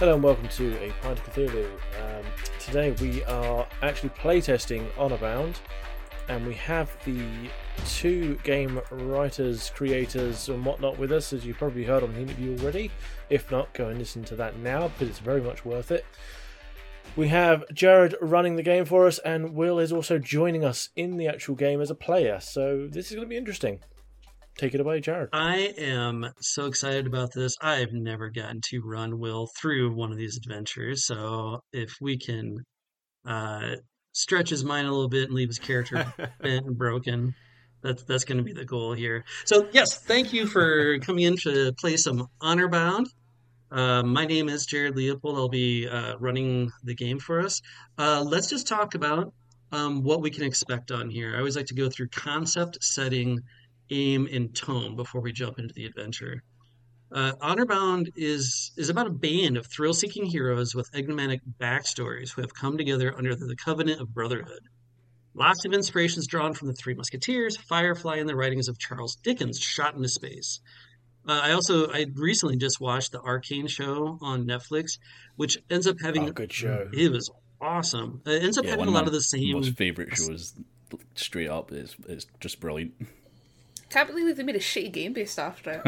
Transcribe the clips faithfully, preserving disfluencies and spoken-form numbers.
Hello and welcome to A Pint of Cthulhu. Um, today we are actually playtesting Honorbound, and we have the two game writers, creators and whatnot with us, as you've probably heard on the interview already. If not, go and listen to that now because it's very much worth it. We have Jared running the game for us, and Will is also joining us in the actual game as a player, so this is going to be interesting. Take it away, Jared. I am so excited about this. I've never gotten to run Will through one of these adventures, so if we can uh, stretch his mind a little bit and leave his character bent and broken, that's that's going to be the goal here. So yes, thank you for coming in to play some Honorbound. Uh, my name is Jared Leopold. I'll be uh, running the game for us. Uh, let's just talk about um, what we can expect on here. I always like to go through concept, setting, aim, and tone before we jump into the adventure. Uh, Honorbound is is about a band of thrill-seeking heroes with enigmatic backstories who have come together under the covenant of brotherhood. Lots of inspirations drawn from the Three Musketeers, Firefly, and the writings of Charles Dickens shot into space. Uh, I also I recently just watched the Arcane show on Netflix, which ends up having Oh, good show. it was awesome. It ends up Yeah, having one a of lot my of the same. most favourite shows, straight up. It's, it's just brilliant. Can't believe they made a shitty game based after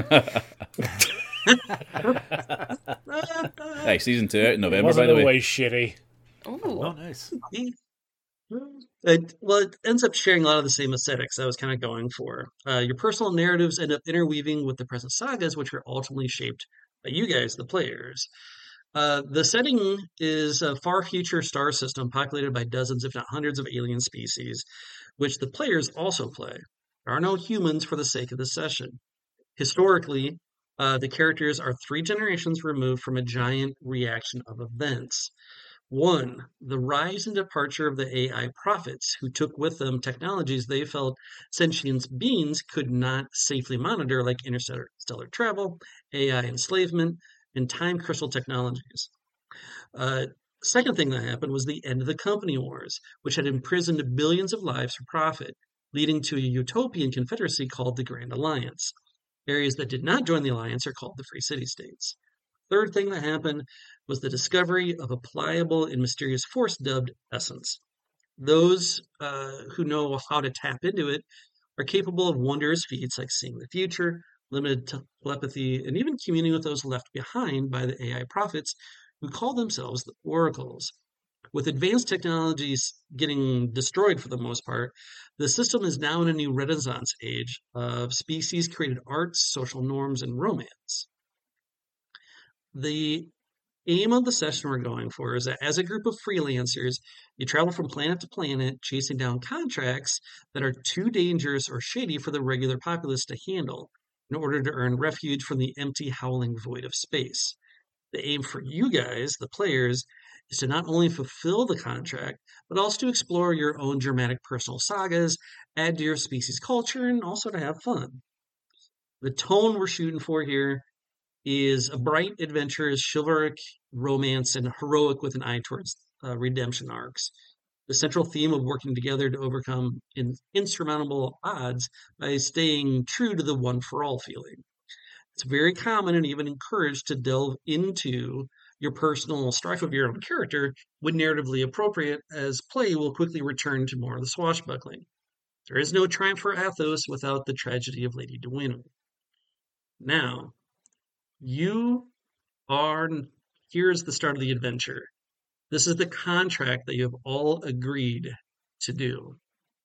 it. Hey, season two out in It November, wasn't by the way. always shitty. Oh, Oh, nice. It, well, it ends up sharing a lot of the same aesthetics I was kind of going for. Uh, your personal narratives end up interweaving with the present sagas, which are ultimately shaped by you guys, the players. Uh, the setting is a far future star system populated by dozens, if not hundreds, of alien species, which the players also play. There are no humans for the sake of the session. Historically, uh, the characters are three generations removed from a giant reaction of events. One, the rise and departure of the A I prophets, who took with them technologies they felt sentient beings could not safely monitor, like interstellar stellar travel, A I enslavement, and time crystal technologies. Uh, second thing that happened was the end of the company wars, which had imprisoned billions of lives for profit, leading to a utopian confederacy called the Grand Alliance. Areas that did not join the alliance are called the Free City States. Third thing that happened was the discovery of a pliable and mysterious force dubbed Essence. Those uh, who know how to tap into it are capable of wondrous feats like seeing the future, limited telepathy, and even communing with those left behind by the A I prophets who call themselves the Oracles. With advanced technologies getting destroyed for the most part, the system is now in a new renaissance age of species-created arts, social norms, and romance. The aim of the session we're going for is that as a group of freelancers, you travel from planet to planet, chasing down contracts that are too dangerous or shady for the regular populace to handle in order to earn refuge from the empty, howling void of space. The aim for you guys, the players, is to not only fulfill the contract, but also to explore your own dramatic personal sagas, add to your species culture, and also to have fun. The tone we're shooting for here is a bright adventure, chivalric romance, and heroic with an eye towards uh, redemption arcs. The central theme of working together to overcome in- insurmountable odds by staying true to the one-for-all feeling. It's very common and even encouraged to delve into your personal strife of your own character when narratively appropriate, as play will quickly return to more of the swashbuckling. There is no triumph for Athos without the tragedy of Lady Duino. Now, you are, here's the start of the adventure. This is the contract that you have all agreed to do.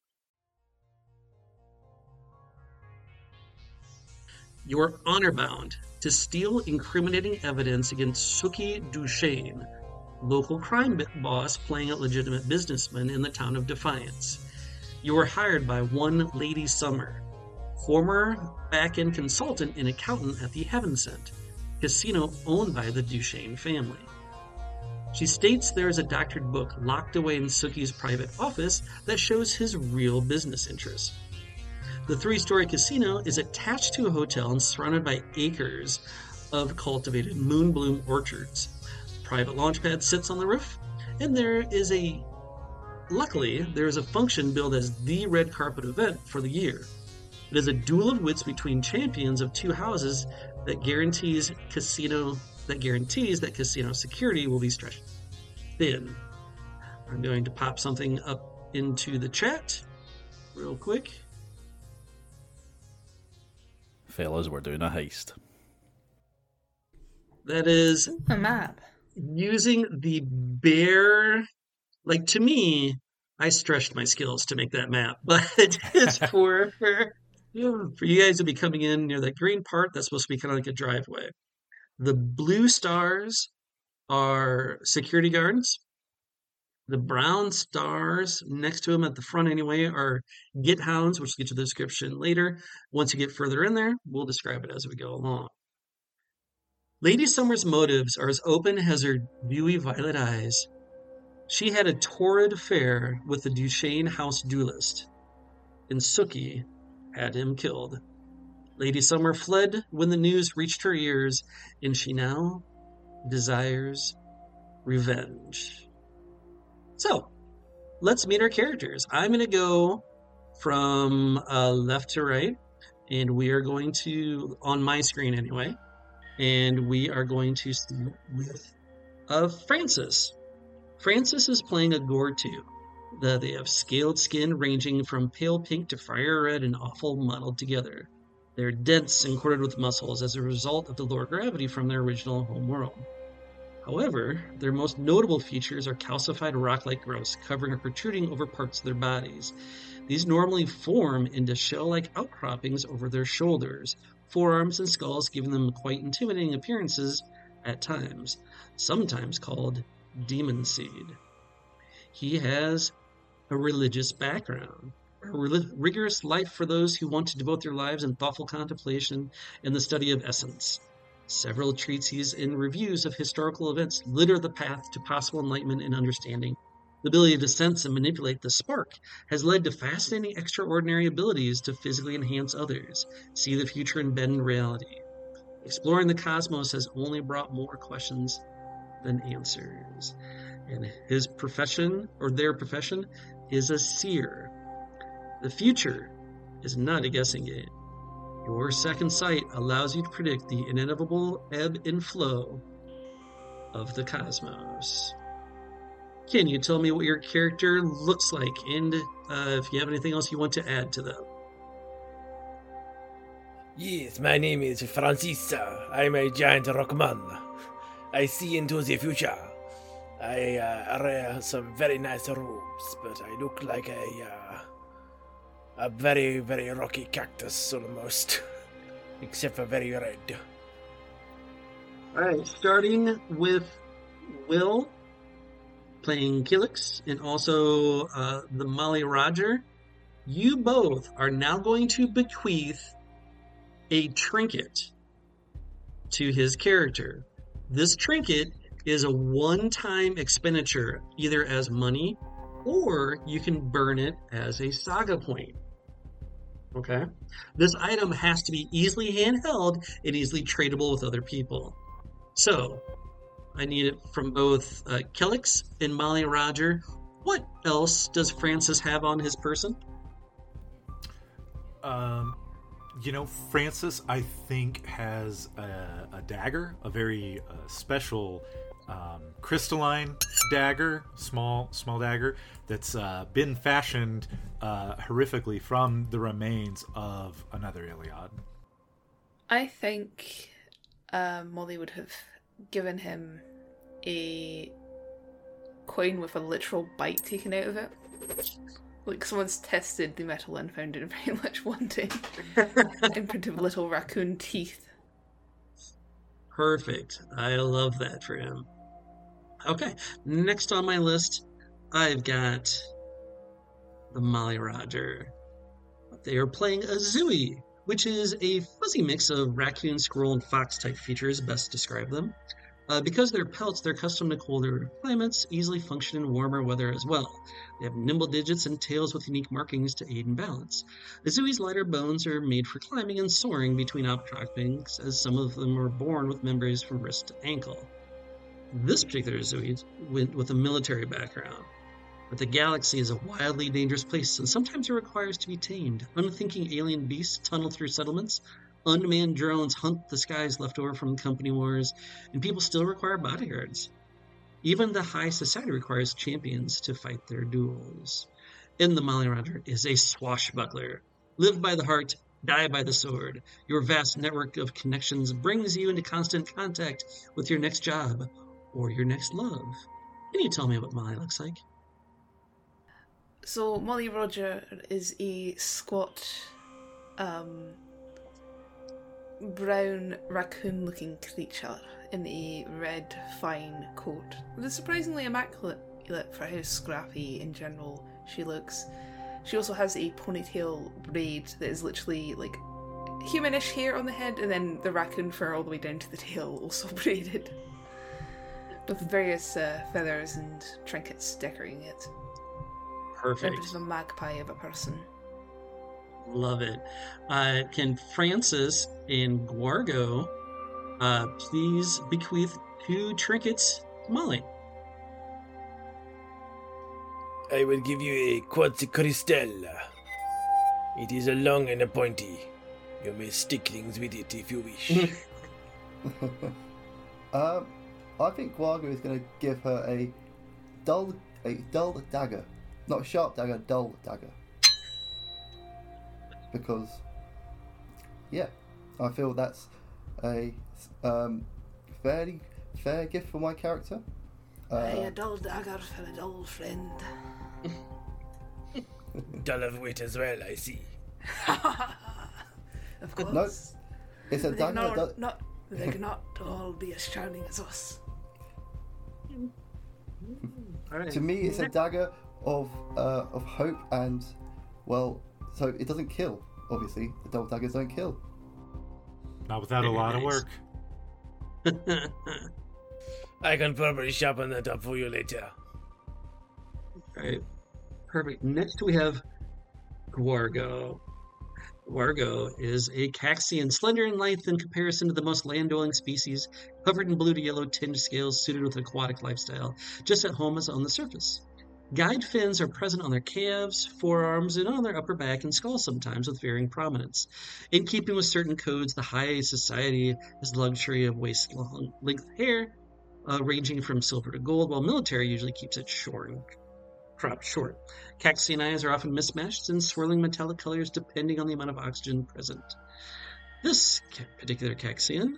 You are honor bound to steal incriminating evidence against Suki Duchesne, local crime boss playing a legitimate businessman in the town of Defiance. You were hired by one Lady Summer, former back-end consultant and accountant at the Heaven Sent, casino owned by the Duchesne family. She states there is a doctored book locked away in Suki's private office that shows his real business interests. The three-story casino is attached to a hotel and surrounded by acres of cultivated moonbloom orchards. Private launch pad sits on the roof, and there is a, luckily, there is a function billed as the red carpet event for the year. It is a duel of wits between champions of two houses that guarantees casino that guarantees that casino security will be stretched thin. I'm going to pop something up into the chat real quick. Fellas, we're doing a heist. That is A map. using the bare, like to me, I stretched my skills to make that map, but it's for, for, for you guys to be coming in near that green part. That's supposed to be kind of like a driveway. The blue stars are security guards. The brown stars next to them at the front anyway are get hounds, which we'll get to the description later. Once you get further in there, we'll describe it as we go along. Lady Summer's motives are as open as her dewy violet eyes. She had a torrid affair with the Duchesne House duelist, and Sookie had him killed. Lady Summer fled when the news reached her ears, and she now desires revenge. So, let's meet our characters. I'm going to go from uh, left to right, and we are going to, on my screen anyway, and we are going to start with uh, Francis. Francis is playing a Gortu. The, they have scaled skin ranging from pale pink to fire red and awful muddled together. They're dense and corded with muscles as a result of the lower gravity from their original home world. However, their most notable features are calcified rock-like growths covering or protruding over parts of their bodies. These normally form into shell-like outcroppings over their shoulders, forearms, and skulls, giving them quite intimidating appearances at times, sometimes called demon seed. He has a religious background, a relig- rigorous life for those who want to devote their lives in thoughtful contemplation and the study of essence. Several treatises and reviews of historical events litter the path to possible enlightenment and understanding. The ability to sense and manipulate the spark has led to fascinating extraordinary abilities to physically enhance others, see the future and bend reality. Exploring the cosmos has only brought more questions than answers. And his profession, or their profession, is a seer. The future is not a guessing game. Your second sight allows you to predict the inevitable ebb and flow of the cosmos. Can you tell me what your character looks like, and uh, if you have anything else you want to add to them? Yes, my name is Francisca. I'm a giant rockman. I see into the future. I uh, wear some very nice robes, but I look like a uh, a very, very rocky cactus almost, except for very red. All right, starting with Will, playing Kilix, and also uh, the Molly Roger. You both are now going to bequeath a trinket to his character. This trinket is a one-time expenditure, either as money, or you can burn it as a saga point. Okay? This item has to be easily handheld and easily tradable with other people. So, I need it from both uh, Kelix and Molly Roger. What else does Francis have on his person? Um, you know, Francis, I think, has a, a dagger, a very uh, special um, crystalline dagger, small, small dagger that's uh, been fashioned uh, horrifically from the remains of another Iliad. I think uh, Molly would have given him a coin with a literal bite taken out of it. Like someone's tested the metal and found it very much wanting. Imprinted little raccoon teeth. Perfect. I love that for him. Okay, next on my list, I've got the Molly Roger. They are playing a Zooey, which is a fuzzy mix of raccoon, squirrel, and fox type features, best describe them. Uh, because they're pelts, they're accustomed to colder climates, easily function in warmer weather as well. They have nimble digits and tails with unique markings to aid in balance. The Zooey's lighter bones are made for climbing and soaring between outcroppings, as some of them were born with members from wrist to ankle. This particular Zooey went with a military background. But the galaxy is a wildly dangerous place, and sometimes it requires to be tamed. Unthinking alien beasts tunnel through settlements, Unmanned drones hunt the skies left over from company wars, and people still require bodyguards. Even the high society requires champions to fight their duels. In the Molly Roger is a swashbuckler. Live by the heart, die by the sword. Your vast network of connections brings you into constant contact with your next job or your next love. Can you tell me what Molly looks like? So Molly Roger is a squat, um, brown raccoon-looking creature in a red fine coat. It is surprisingly immaculate for how scrappy in general she looks. She also has a ponytail braid that is literally like humanish hair on the head, and then the raccoon fur all the way down to the tail, also braided, with various uh, feathers and trinkets decorating it. Perfect. A bit of a magpie of a person. Love it. Uh, can Francis and Guargo uh, please bequeath two trinkets to Molly? I will give you a quartz crystal. It is a long and a pointy. You may stick things with it if you wish. um, I think Guargo is going to give her a dull, a dull dagger, not a sharp dagger, a dull dagger. Because, yeah, I feel that's a um, fairly fair gift for my character. Uh, Aye, a dull dagger for a dull friend. Dull of wit as well, I see. Of course. No, it's a They dagger. cannot, that- not, they cannot all be as charming as us. All right. To me, it's a dagger of uh, of hope and, well, so it doesn't kill. Obviously, the dull daggers don't kill. Not without a Very lot of nice. work. I can probably sharpen that up for you later. Right. Perfect. Next we have Guargo. Guargo is a Caxian, slender in length in comparison to the most land-dwelling species, covered in blue to yellow tinged scales suited with an aquatic lifestyle, just at home as on the surface. Guide fins are present on their calves, forearms, and on their upper back and skull sometimes with varying prominence. In keeping with certain codes, the high society has the luxury of waist-long length hair, uh, ranging from silver to gold, while military usually keeps it short and cropped short. Caxian eyes are often mismatched in swirling metallic colors depending on the amount of oxygen present. This ca- particular Caxian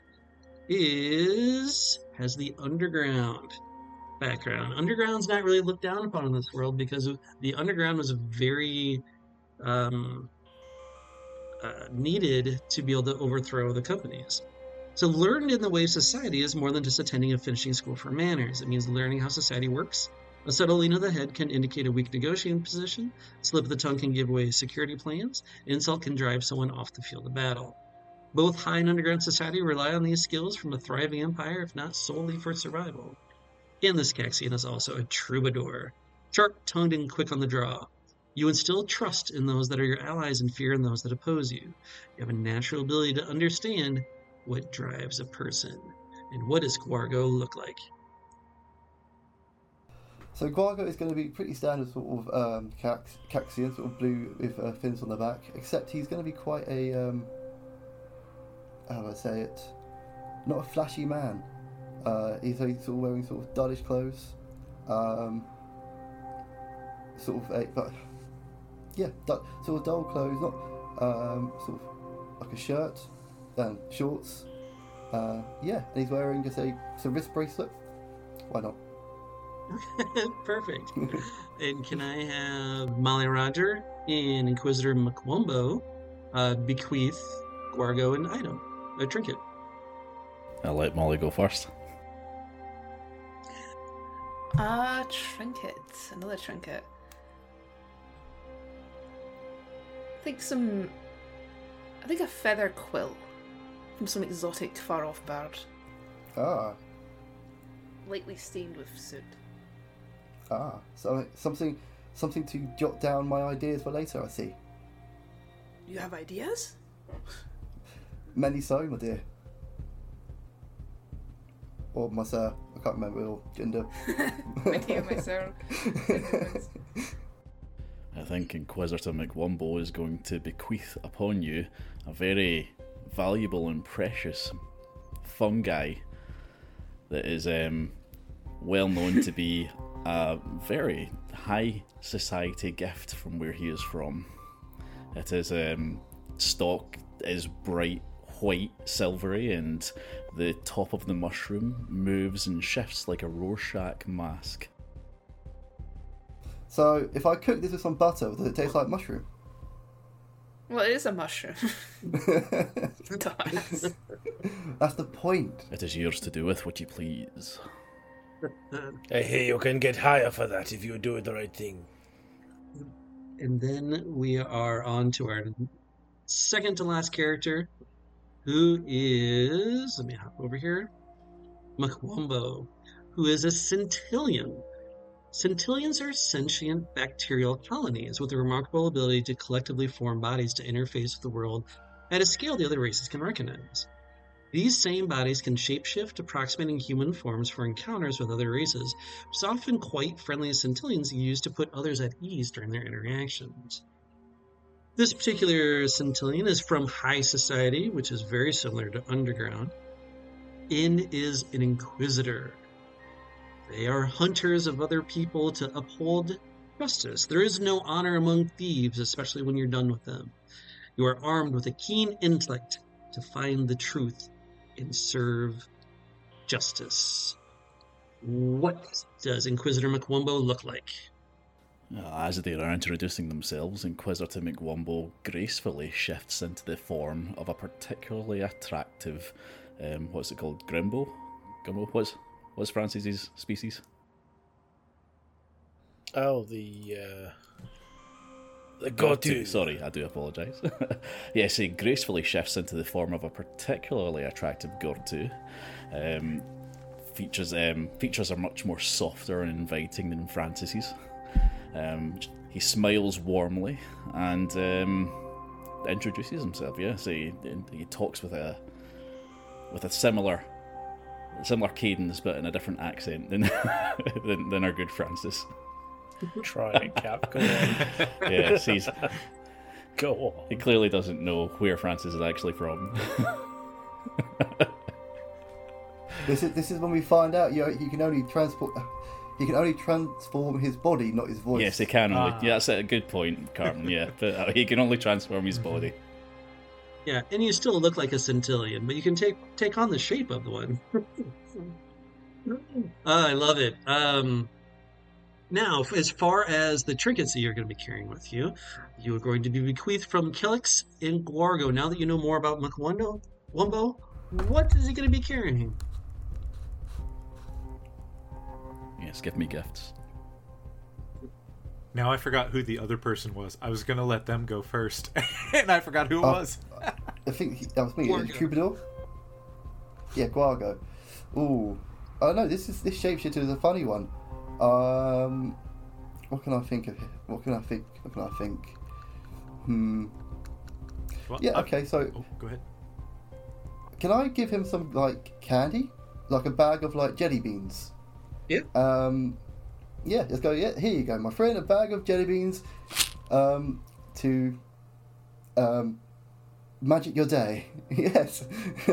is has the underground background. Underground's not really looked down upon in this world because of, the underground was very um, uh, needed to be able to overthrow the companies. So learned in the way of society is more than just attending and finishing school for manners. It means learning how society works. A subtle lean of the head can indicate a weak negotiating position. Slip of the tongue can give away security plans. Insult can drive someone off the field of battle. Both high and underground society rely on these skills from a thriving empire, if not solely for survival. And this Caxian is also a troubadour, sharp-tongued and quick on the draw. You instill trust in those that are your allies and fear in those that oppose you. You have a natural ability to understand what drives a person. And what does Guargo look like? So Guargo is going to be pretty standard sort of um, Cax- Caxian, sort of blue with uh, fins on the back, except he's going to be quite a, um, how do I say it, not a flashy man. Uh, he's like sort of wearing sort of dullish clothes, um, sort of a, but yeah, du- sort of dull clothes, not um, sort of like a shirt and shorts. Uh, yeah, and he's wearing just a, just a wrist bracelet. Why not? Perfect. And can I have Molly Roger and Inquisitor McWombo uh, bequeath Guargo an item, a trinket? I'll let Molly go first. Ah, trinket. Another trinket. I think some... I think a feather quill from some exotic far-off bird. Ah, Lightly stained with soot. ah, so something, something to jot down my ideas for later. I see. You have ideas? Many so, my dear. Or my sir, I can't remember your gender. My dear, my sir. I think Inquisitor McWombo is going to bequeath upon you a very, valuable and precious fungi that is um, well known to be a very high society gift from where he is from. It is um, stalk is bright white, silvery, and the top of the mushroom moves and shifts like a Rorschach mask. So, if I cook this with some butter, does it taste like mushroom? Well, it is a mushroom. Dumbass. That's the point. It is yours to do with what you please. I hear you can get higher for that if you do the right thing. And then we are on to our second to last character, who is, let me hop over here, Makwumbo, who is a centillion. Centillions are sentient bacterial colonies with a remarkable ability to collectively form bodies to interface with the world at a scale the other races can recognize. These same bodies can shapeshift, approximating human forms for encounters with other races, which is often quite friendly as centillions use to put others at ease during their interactions. This particular centillion is from High Society, which is very similar to Underground, and is an Inquisitor. They are hunters of other people to uphold justice. There is no honor among thieves, especially when you're done with them. You are armed with a keen intellect to find the truth and serve justice. What does Inquisitor Makwumbo look like? Uh, As they are introducing themselves, Inquisitor McWumbo gracefully shifts into the form of a particularly attractive, um, what's it called, Grimbo? Grimbo? What's, what's Francis's species? Oh, the uh, the Gotu. Gotu. Sorry, I do apologise. Yes, he gracefully shifts into the form of a particularly attractive Gortu. Um, features um, features are much more softer and inviting than Francis's. Um, he smiles warmly and um, introduces himself. Yeah, so he, he talks with a with a similar similar cadence, but in a different accent than than, than our good Francis. Try it, Cap. Go on. Yes, he's Go on. he clearly doesn't know where Francis is actually from. This is this is when we find out you you can only transport he can only transform his body, not his voice. Yes, he can only. Ah. Yeah, that's a good point, Carmen. Yeah, but uh, he can only transform his body. Yeah, and you still look like a centillion, but you can take take on the shape of the one. Ah, I love it. Um, now, as far as the trinkets that you're going to be carrying with you, you are going to be bequeathed from Kelix in Guargo. Now that you know more about Makwumbo, Wumbo, what is he going to be carrying? Yes, give me gifts. Now I forgot who the other person was. I was gonna let them go first, and I forgot who it Oh. was. I think he, that was me. Guargo. Troubadour. Yeah, Guargo. Ooh. Oh no, this is this shapeshifter is a funny one. Um, what can I think of? What can I think? What can I think? Hmm. Well, Yeah. I'm- Okay. So, Oh, go ahead. can I give him some like candy, like a bag of like jelly beans? Yeah. Um, yeah. Let's go. Yeah. Here you go, my friend. A bag of jelly beans. Um, to um, magic your day. Yes.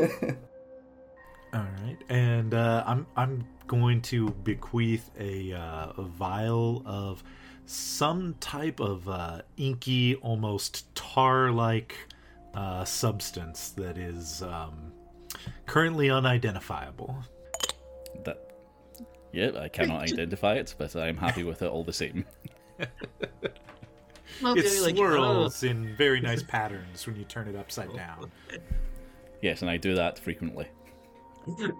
All right, and uh, I'm I'm going to bequeath a uh, a vial of some type of uh, inky, almost tar-like uh, substance that is um, currently unidentifiable. That. Yeah, I cannot identify it, but I'm happy with it all the same. Well, It maybe like, swirls in very nice patterns when you turn it upside down. Yes, and I do that frequently. oh.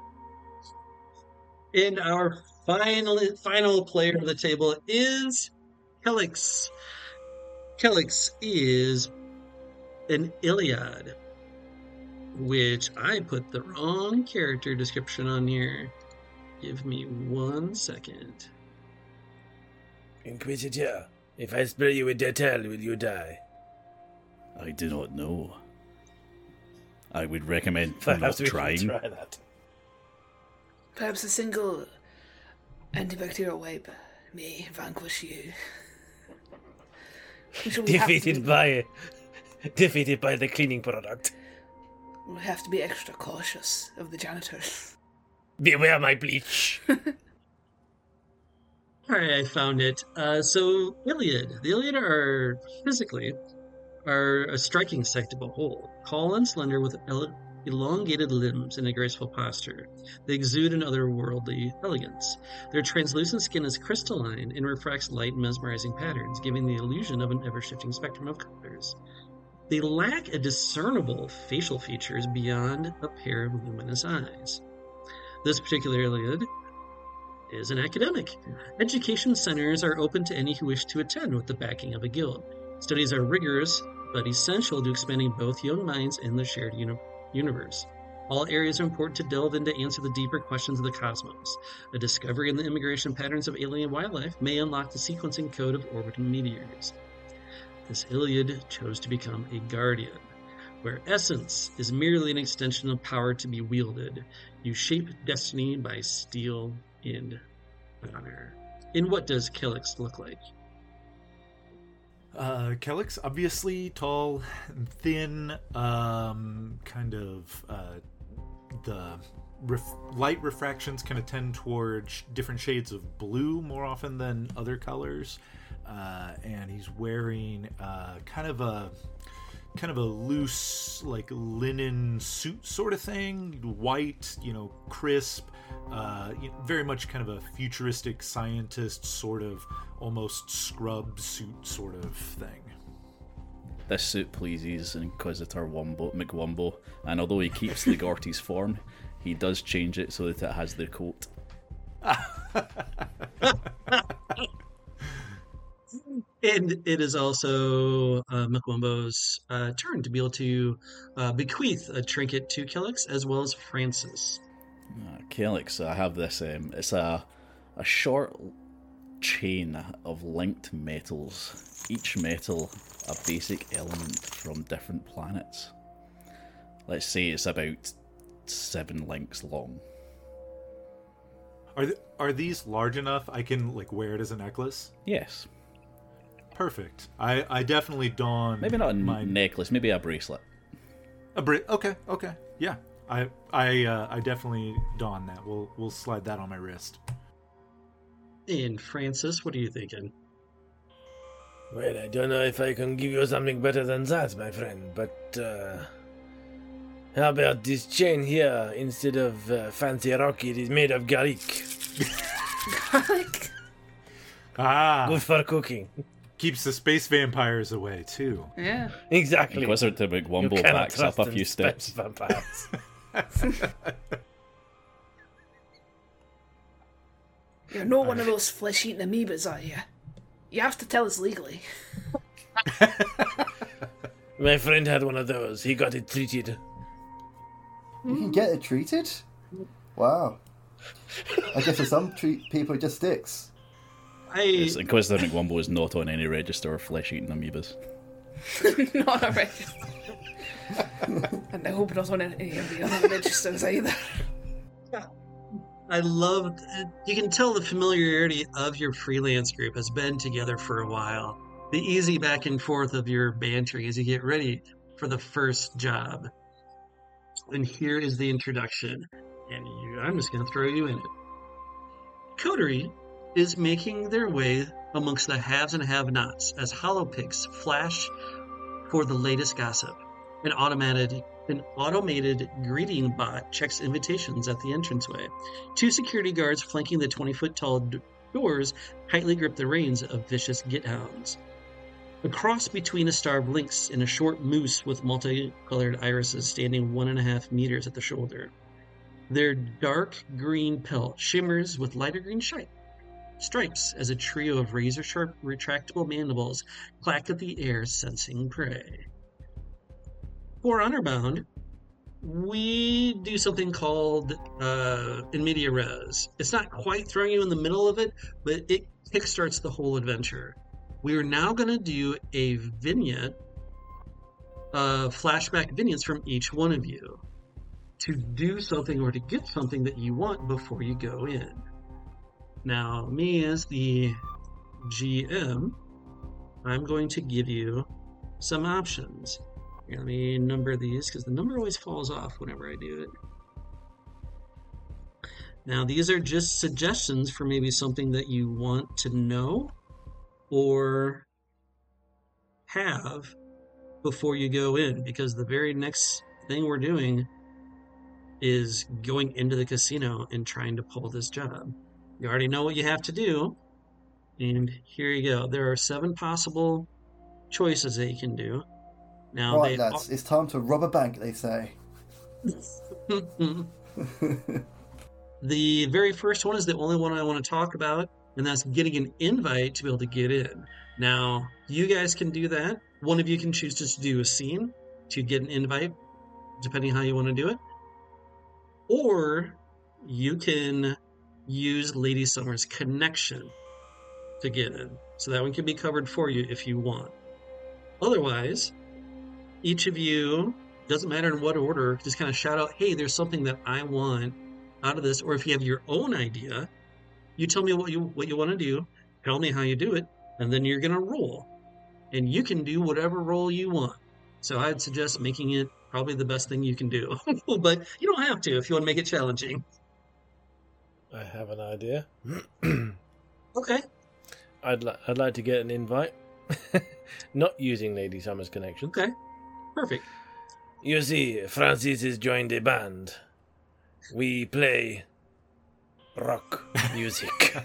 And our final final player of the table is Kelix. Kelix is an Iliad, which I put the wrong character description on here. Give me one second. Inquisitor, if I spare you with Detel, will you die? I do not know. I would recommend not Perhaps we should trying. try that. Perhaps a single antibacterial wipe may vanquish you. We shall be happy to- Defeated by, defeated by the cleaning product. We'll have to be extra cautious of the janitors. Beware my bleach. Alright, I found it. Uh, so, Iliad. The Iliad are, physically, are a striking sight to behold. Tall and slender with ele- elongated limbs and a graceful posture. They exude an otherworldly elegance. Their translucent skin is crystalline and refracts light in mesmerizing patterns, giving the illusion of an ever-shifting spectrum of colors. They lack a discernible facial features beyond a pair of luminous eyes. This particular Iliad is an academic. Education centers are open to any who wish to attend with the backing of a guild. Studies are rigorous, but essential to expanding both young minds and the shared uni- universe. All areas are important to delve in to answer the deeper questions of the cosmos. A discovery in the immigration patterns of alien wildlife may unlock the sequencing code of orbiting meteors. This Iliad chose to become a guardian, where essence is merely an extension of power to be wielded. You shape destiny by steel and honor. And what does Kelix look like? Uh, Kelix, obviously tall and thin, um, kind of, uh, the ref- light refractions kind of tend towards different shades of blue more often than other colors. Uh, and he's wearing, uh, kind of a, kind of a loose, like, linen suit sort of thing, white, you know, crisp, uh, you know, very much kind of a futuristic scientist sort of, almost scrub suit sort of thing. This suit pleases Inquisitor Wumbo, McWumbo, and although he keeps the Gortys form, he does change it so that it has the coat. And it is also uh, McWumbo's uh, turn to be able to uh, bequeath a trinket to Kelix as well as Francis. Uh, Kelix, I have this, um, it's a, a short chain of linked metals, each metal a basic element from different planets. Let's say it's about seven links long. Are th- are these large enough I can like wear it as a necklace? Yes. Perfect. I, I definitely don Maybe not a my necklace, maybe a bracelet. a bra- okay, okay. Yeah. I I uh, I definitely don that. We'll we'll slide that on my wrist. And Francis, what are you thinking? Well, I don't know if I can give you something better than that, my friend, but uh, how about this chain here? Instead of uh, fancy rock, it is made of garlic. Garlic? Ah, Good for cooking. keeps the space vampires away too. Yeah. Exactly. Inquisitor You McWumbo cannot backs up trust a in few space steps. vampires. You're not one of those flesh-eating amoebas, are you? You have to tell us legally. My friend had one of those. He got it treated. You can get it treated? Wow. I guess for some treat people it just sticks. I Yes, Inquisitor McWumbo is not on any register of flesh-eating amoebas. Not a register. And I hope not on any of the other registers either. I love. You can tell the familiarity of your freelance group has been together for a while. The easy back and forth of your bantering as you get ready for the first job. And here is the introduction. And you, I'm just going to throw you in it. Coterie is making their way amongst the haves and have-nots as holopix flash for the latest gossip. An automated, an automated greeting bot checks invitations at the entranceway. Two security guards flanking the twenty-foot-tall d- doors tightly grip the reins of vicious githounds. A cross between a starved lynx and a short moose with multicolored irises standing one and a half meters at the shoulder. Their dark green pelt shimmers with lighter green stripe. Stripes as a trio of razor-sharp retractable mandibles clack at the air, sensing prey. For Honorbound, we do something called uh, in media res. It's not quite throwing you in the middle of it, but it kickstarts the whole adventure. We are now going to do a vignette, uh, flashback vignettes from each one of you to do something or to get something that you want before you go in. Now, me as the G M, I'm going to give you some options. Here, let me number these because the number always falls off whenever I do it. Now, these are just suggestions for maybe something that you want to know or have before you go in, because the very next thing we're doing is going into the casino and trying to pull this job. You already know what you have to do, and here you go. There are seven possible choices that you can do. Now, Right, they lads, it's time to rob a bank, they say. The very first one is the only one I want to talk about, and that's getting an invite to be able to get in. Now, you guys can do that. One of you can choose just to do a scene to get an invite, depending how you want to do it. Or you can use Lady Summer's connection to get in. So that one can be covered for you if you want. Otherwise, each of you, doesn't matter in what order, just kind of shout out, hey, there's something that I want out of this. Or if you have your own idea, you tell me what you what you want to do, tell me how you do it, and then you're going to roll. And you can do whatever role you want. So I'd suggest making it probably the best thing you can do. But you don't have to if you want to make it challenging. I have an idea. Okay. I'd li- I'd like to get an invite, not using Lady Summer's connection. Okay. Perfect. You see, Francis has joined a band. We play rock music,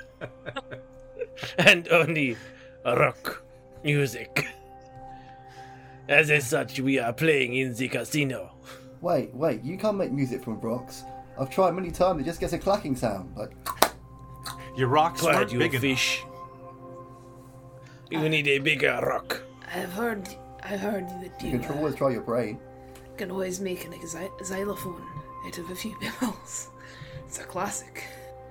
and only rock music. As a such, we are playing in the casino. Wait, wait, you can't make music from rocks. I've tried many times, it just gets a clacking sound. Like, Your rocks Quiet, weren't you big enough. fish. You need a bigger rock. I've heard, I've heard that you you, can uh, always try your brain. can always make an xy- xylophone out of a few pebbles. It's a classic.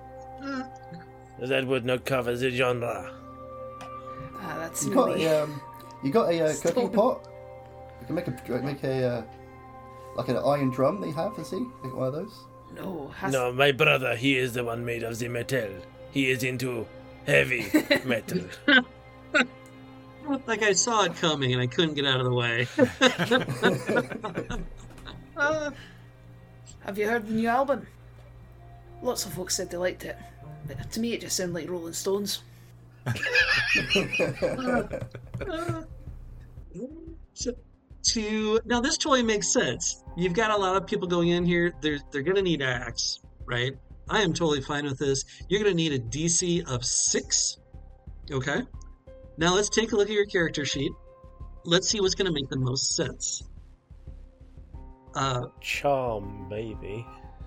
That would not cover the genre. Ah, that's You got really... a, um, you got a uh, cooking Stone. pot? You can make a make a uh, like an iron drum that you have. Let's see, make one of those. No, has... No, my brother, he is the one made of the metal. He is into heavy metal. Like I saw it coming and I couldn't get out of the way. uh, Have you heard the new album? Lots of folks said they liked it. But to me, it just sounded like Rolling Stones. so, to now, this totally makes sense. You've got a lot of people going in here. They're they're going to need acts, right? I am totally fine with this. You're going to need a D C of six. Okay. Now let's take a look at your character sheet. Let's see what's going to make the most sense. Uh, Charm, maybe.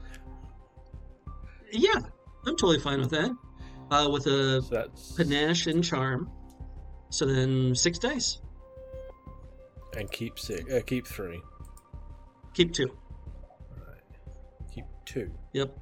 yeah, I'm totally fine with that. Uh, with a So that's panache and charm. So then six dice. and keep six. Uh, keep three. Keep two. Keep two. Yep.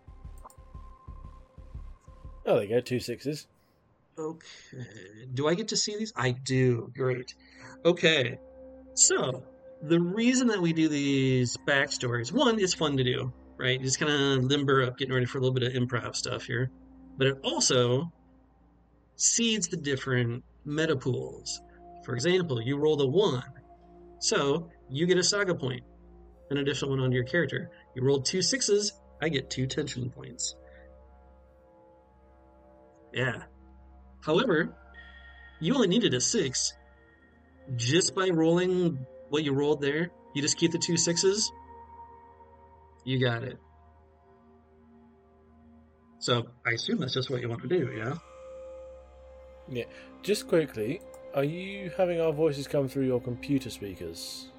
Oh, there you go. Two sixes. Okay. Do I get to see these? I do. Great. Okay. So, the reason that we do these backstories, one, it's fun to do, right? You just kind of limber up, getting ready for a little bit of improv stuff here. But it also seeds the different meta pools. For example, you roll the one. So, you get a saga point, an additional one onto your character. You rolled two sixes, I get two tension points. Yeah. However, you only needed a six. Just by rolling what you rolled there, you just keep the two sixes. You got it. So I assume that's just what you want to do, yeah? Yeah. Just quickly, are you having our voices come through your computer speakers?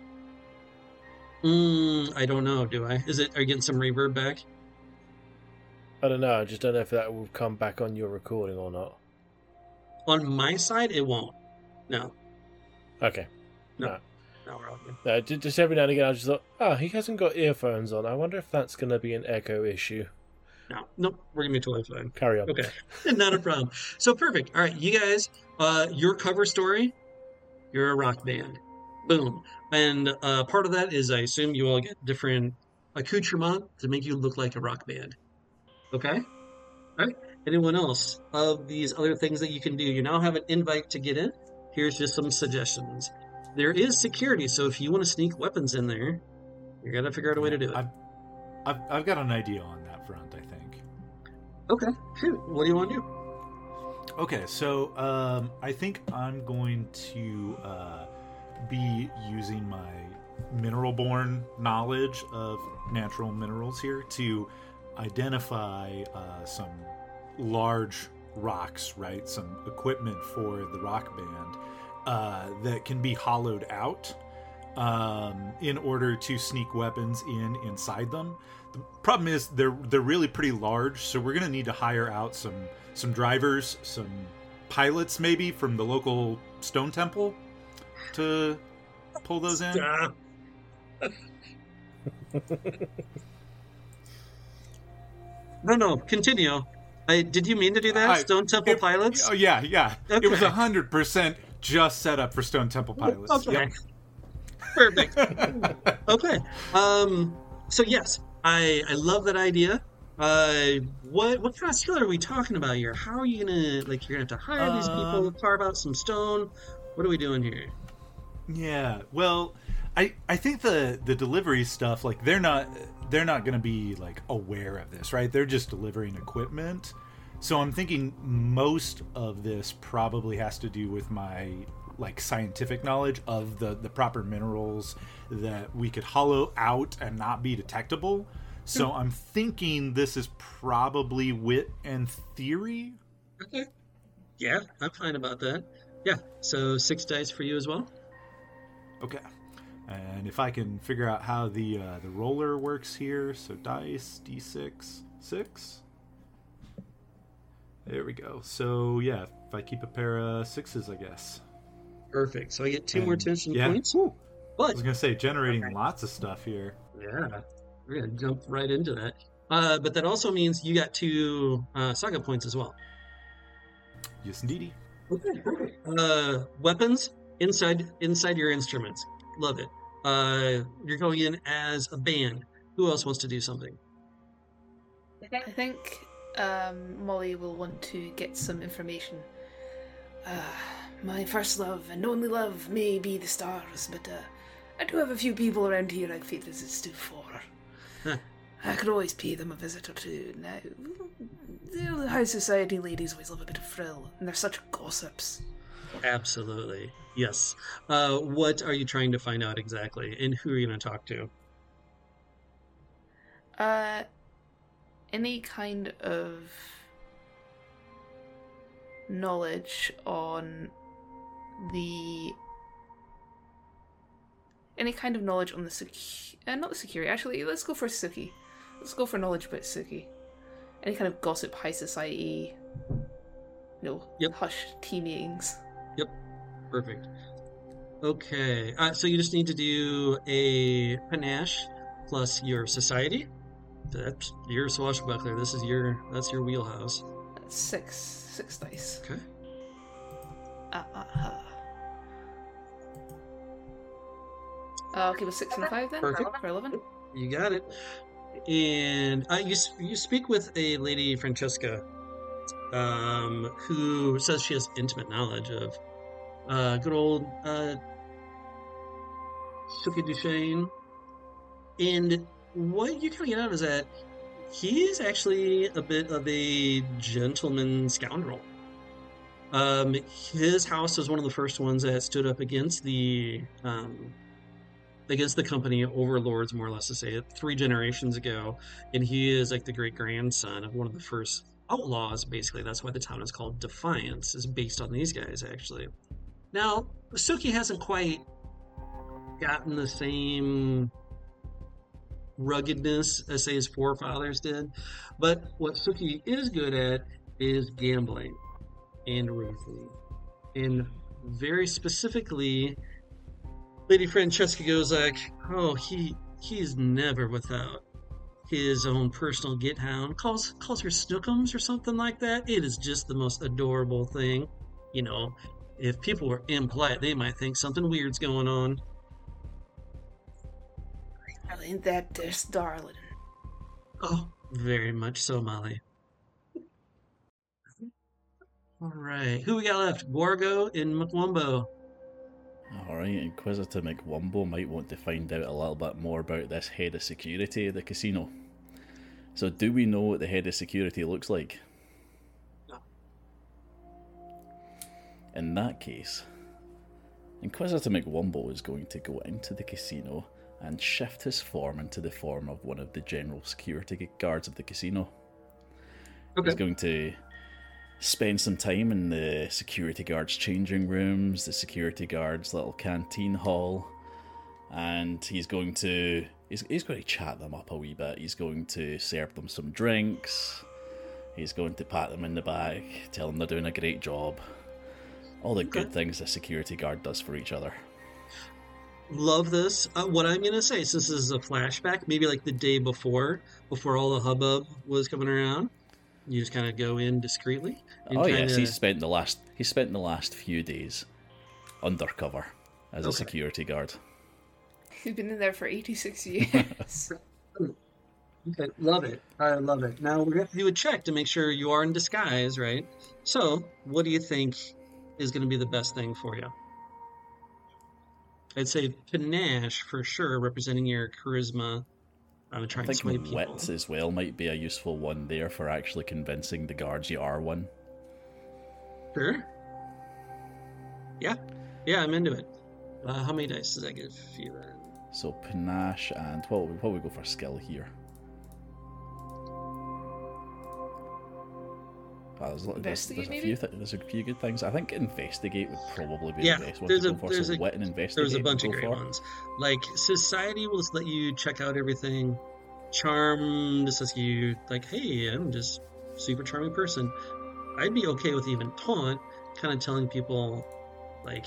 Mm, I don't know, do I? Is it? Are you getting some reverb back? I don't know. I just don't know if that will come back on your recording or not. On my side, it won't. No. Okay. No. No. No, we're all good. No, ju- just every now and again, I just thought, ah, he hasn't got earphones on. I wonder if that's going to be an echo issue. No. Nope. We're going to be totally fine. Carry on. Okay. Not a problem. So perfect. All right, you guys, uh, your cover story, you're a rock band. Boom. And uh, part of that is I assume you all get different accoutrement to make you look like a rock band. Okay? All right. Anyone else of these other things that you can do? You now have an invite to get in. Here's just some suggestions. there is security, so if you want to sneak weapons in there, you got to figure out a way to do it. I've, I've, I've got an idea on that front, I think. Okay, shoot. What do you want to do? Okay, so um, I think I'm going to uh, be using my mineral-born knowledge of natural minerals here to identify uh, some large rocks, right? Some equipment for the rock band uh, that can be hollowed out um, in order to sneak weapons in inside them. The problem is they're they're really pretty large, so we're going to need to hire out some some drivers, some pilots maybe from the local stone temple to pull those in. Stop. No, no, continue. I, did you mean to do that? I- Stone Temple it- pilots? Oh yeah, yeah. It was Okay. a hundred percent just set up for Stone Temple pilots. Okay. Yep. Perfect. Okay. Um. So yes, I I love that idea. Uh, what what kind of skill are we talking about here? How are you gonna like? You're gonna have to hire these people, Um, carve out some stone. What are we doing here? Yeah, well, I I think the the delivery stuff, like they're not they're not going to be like aware of this, right? They're just delivering equipment. So I'm thinking most of this probably has to do with my like scientific knowledge of the the proper minerals that we could hollow out and not be detectable. So I'm thinking this is probably wit and theory. Okay. Yeah, I'm fine about that. Yeah. So six dice for you as well. Okay. And if I can figure out how the uh, the roller works here, so dice, d six, six. There we go. So yeah, if I keep a pair of sixes, I guess. Perfect. So I get two more And, tension yeah. points. I But was gonna say generating lots of stuff here. yeah, we're gonna jump right into that. Uh, but that also means you got two uh, saga points as well. Yes, indeedy. Okay, perfect. Uh, weapons inside inside your instruments. Love it. Uh, you're going in as a band. Who else wants to do something? I think um, Molly will want to get some information. Uh, my first love and only love may be the stars, but uh, I do have a few people around here I've paid visits to for. Huh. I could always pay them a visit or two. Now, the high society ladies always love a bit of frill, and they're such gossips. Absolutely. Yes. Uh, what are you trying to find out exactly? And who are you going to talk to? Uh, any kind of knowledge on the any kind of knowledge on the Suki, uh, not the security. Actually, let's go for Suki. Let's go for knowledge about Suki. Any kind of gossip, high society, no, Yep. hush tea meetings. Perfect. Okay. Uh, so you just need to do a panache plus your society. That's your swashbuckler. This is your that's your wheelhouse. That's six, six dice. Okay. Uh, uh, uh. Uh, okay, with six and five then. Perfect. For eleven. You got it. And uh, you s- you speak with a lady, Francesca, um, who says she has intimate knowledge of uh, good old uh, Suki Duchesne. And what you kind of get out is that he is actually a bit of a gentleman scoundrel. Um, his house was one of the first ones that stood up against the um, against the company overlords, more or less to say it, three generations ago, and he is like the great grandson of one of the first outlaws. Basically, that's why the town is called Defiance, is based on these guys actually. Now, Suki hasn't quite gotten the same ruggedness as say his forefathers did, but what Suki is good at is gambling and racing, and very specifically, Lady Francesca goes like, "Oh, he he's never without his own personal githound." Calls calls her Snookums or something like that. It is just the most adorable thing. You know, if people were impolite, they might think something weird's going on. Well, ain't that this darling? Oh, very much so, Molly. All right, who we got left? Gorgo and Mwumbo. All Alright, Inquisitor McWumbo might want to find out a little bit more about this head of security at the casino. So do we know what the head of security looks like? No. In that case, Inquisitor McWumbo is going to go into the casino and shift his form into the form of one of the general security guards of the casino. Okay. He's going to spend some time in the security guards' changing rooms, the security guards' little canteen hall, and he's going to he's, he's going to chat them up a wee bit. He's going to serve them some drinks. He's going to pat them in the back, tell them they're doing a great job. All the Okay. good things a security guard does for each other. Love this. Uh, what I'm going to say, since this is a flashback, maybe like the day before, before all the hubbub was coming around, you just kind of go in discreetly. And Oh kinda, yes, he's spent the last he's spent the last few days undercover as a Okay. security guard. We've been in there for eighty-six years. Okay, love it. I love it. Now we're going to have to do a check to make sure you are in disguise, right? So, what do you think is going to be the best thing for you? I'd say panache for sure, representing your charisma. I'm I trying to think sway people. wits as well might be a useful one there for actually convincing the guards you are one. Sure. Yeah. Yeah, I'm into it. Uh, how many dice does that give you then? So panache and what what would we go for skill here? Ah, there's, there's, there's Investigate, a maybe? few th- there's a few good things. I think investigate would probably be Yeah, the best one there's to a- go for. there's So a- wit and investigate. There's a we'll bunch of go great for. ones. Like, society will just let you check out everything. Charm just lets you, like, hey, I'm just a super charming person. I'd be okay with even taunt, kind of telling people, like,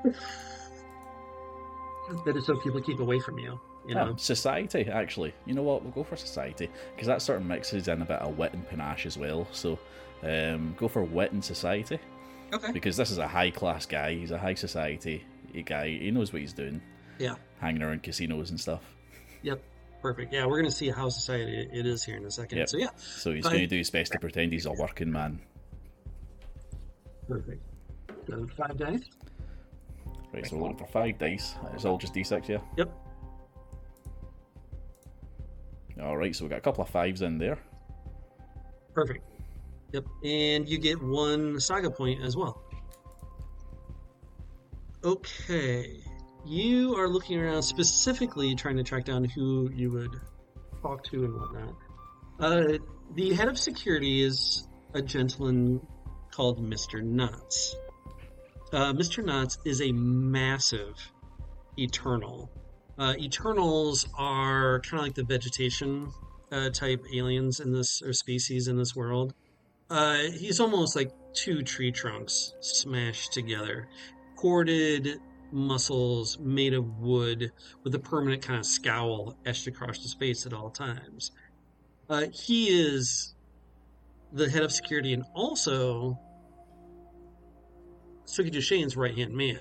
that is so people keep away from you, you know? Ah, society, actually. You know what? We'll go for society because that sort of mixes in a bit of wit and panache as well. So, um, go for wit and society Okay. because this is a high class guy. He's a high society guy. He knows what he's doing. Yeah. Hanging around casinos and stuff. Yep. Perfect. Yeah, we're going to see how society it is here in a second. Yep. So, yeah. So he's Fine. going to do his best to pretend he's a working man. Perfect. So, five dice. Right, so we're looking for five dice. It's all just d six, yeah? Yep. Alright, so we've got a couple of fives in there. Perfect. Yep. And you get one saga point as well. Okay. You are looking around specifically trying to track down who you would talk to and whatnot. Uh, the head of security is a gentleman called Mister Knotts. Uh, Mister Knotts is a massive Eternal. Uh, Eternals are kind of like the vegetation uh, type aliens in this, or species in this world. Uh, he's almost like two tree trunks smashed together. Corded muscles made of wood with a permanent kind of scowl etched across his face at all times. Uh, he is the head of security and also Suki Jushane's right-hand man.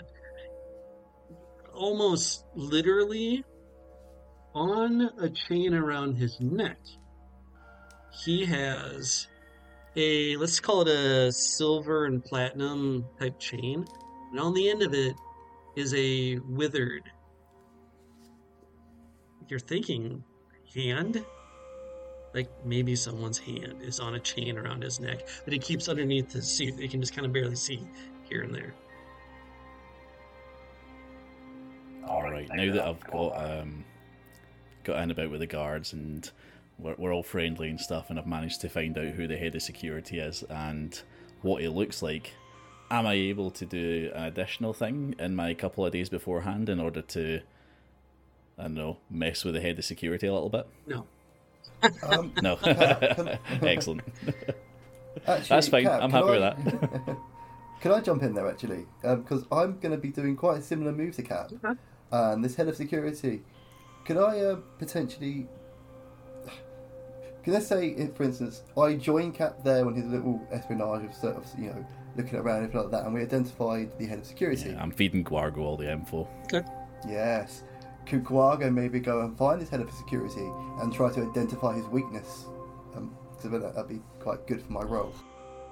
Almost literally on a chain around his neck, he has a, let's call it a silver and platinum type chain, and on the end of it is a withered, you're thinking, hand? Like maybe someone's hand is on a chain around his neck that he keeps underneath his suit. You can just kind of barely see here and there. Alright, now that I've got um, got in about with the guards and we're, we're all friendly and stuff, and I've managed to find out who the head of security is and what he looks like, am I able to do an additional thing in my couple of days beforehand in order to, I don't know, mess with the head of security a little bit? No. Um, No. can- Excellent. actually, That's fine, Kat, I'm can happy with I- that. Can I jump in there actually? Because I'm going to be doing quite a similar move to Cat. Okay. And this head of security, could I uh, potentially? Can I say, if, for instance, I join Cat there on his little espionage of sort of, you know, looking around and everything like that, and we identified the head of security. Yeah, I'm feeding Guargo all the info. Okay. Yes. Could Guago maybe go and find this head of security and try to identify his weakness? Um, so that that'd be quite good for my role.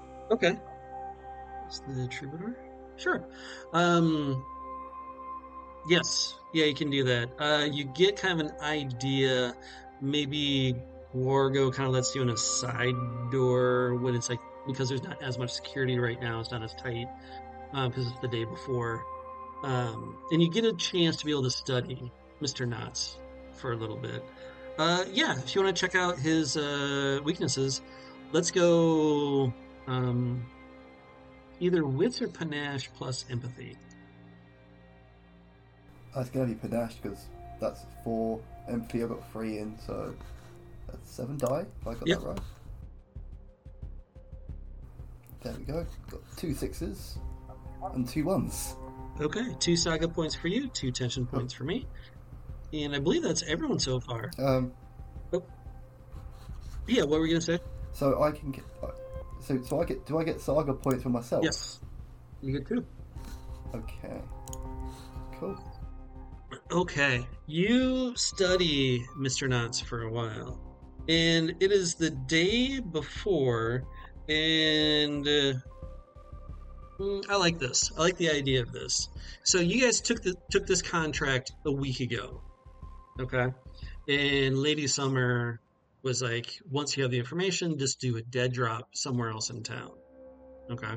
Okay. It's the troubadour? Sure. Um, Yes, yeah, you can do that. Uh, you get kind of an idea. Maybe Wargo kind of lets you in a side door when it's like because there's not as much security right now. It's not as tight because it's the day before, um, and you get a chance to be able to study Mister Knotts for a little bit. Uh, yeah, if you want to check out his uh, weaknesses, let's go um, either wits or panache plus empathy. Uh, It's going to be panache because that's four empathy. I've got three in, so that's seven die. If I got Yep. that right. There we go. Got two sixes and two ones. Okay, two saga points for you, two tension points for me, and I believe that's everyone so far. Um, Yeah, what were we gonna say? so I can get. uh, So so I get. Do I get saga points for myself? Yes, you get two. Okay. Cool. Okay, you study Mister Knotts for a while, and it is the day before, and uh, mm, I like this. I like the idea of this. So you guys took the took this contract a week ago, okay? And Lady Summer was like, once you have the information, just do a dead drop somewhere else in town, okay?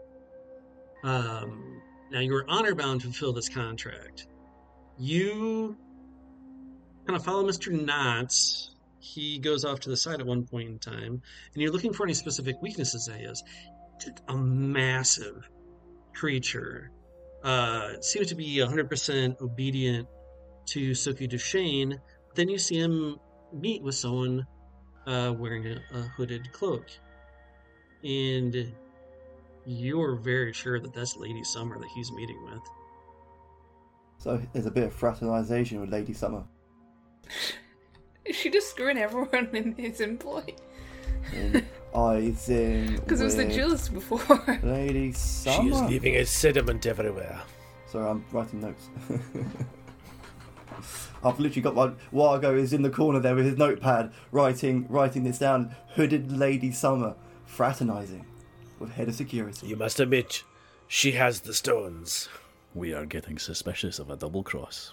Um, now you were honor bound to fulfill this contract. You kind of follow Mister Knotts. He goes off to the side at one point in time, and you're looking for any specific weaknesses that he has. Just a massive creature. Uh, seems to be one hundred percent obedient to Suki Duchesne. Then you see him meet with someone uh, wearing a, a hooded cloak. And you're very sure that that's Lady Summer that he's meeting with. So there's a bit of fraternization with Lady Summer. Is she just screwing everyone in his employ? In Ising Because it was the with Jules before. Lady Summer. She is leaving a sediment everywhere. Sorry, I'm writing notes. I've literally got my Wargo is in the corner there with his notepad, writing writing this down. Hooded Lady Summer, fraternizing with head of security. You must admit, she has the stones. We are getting suspicious of a double cross.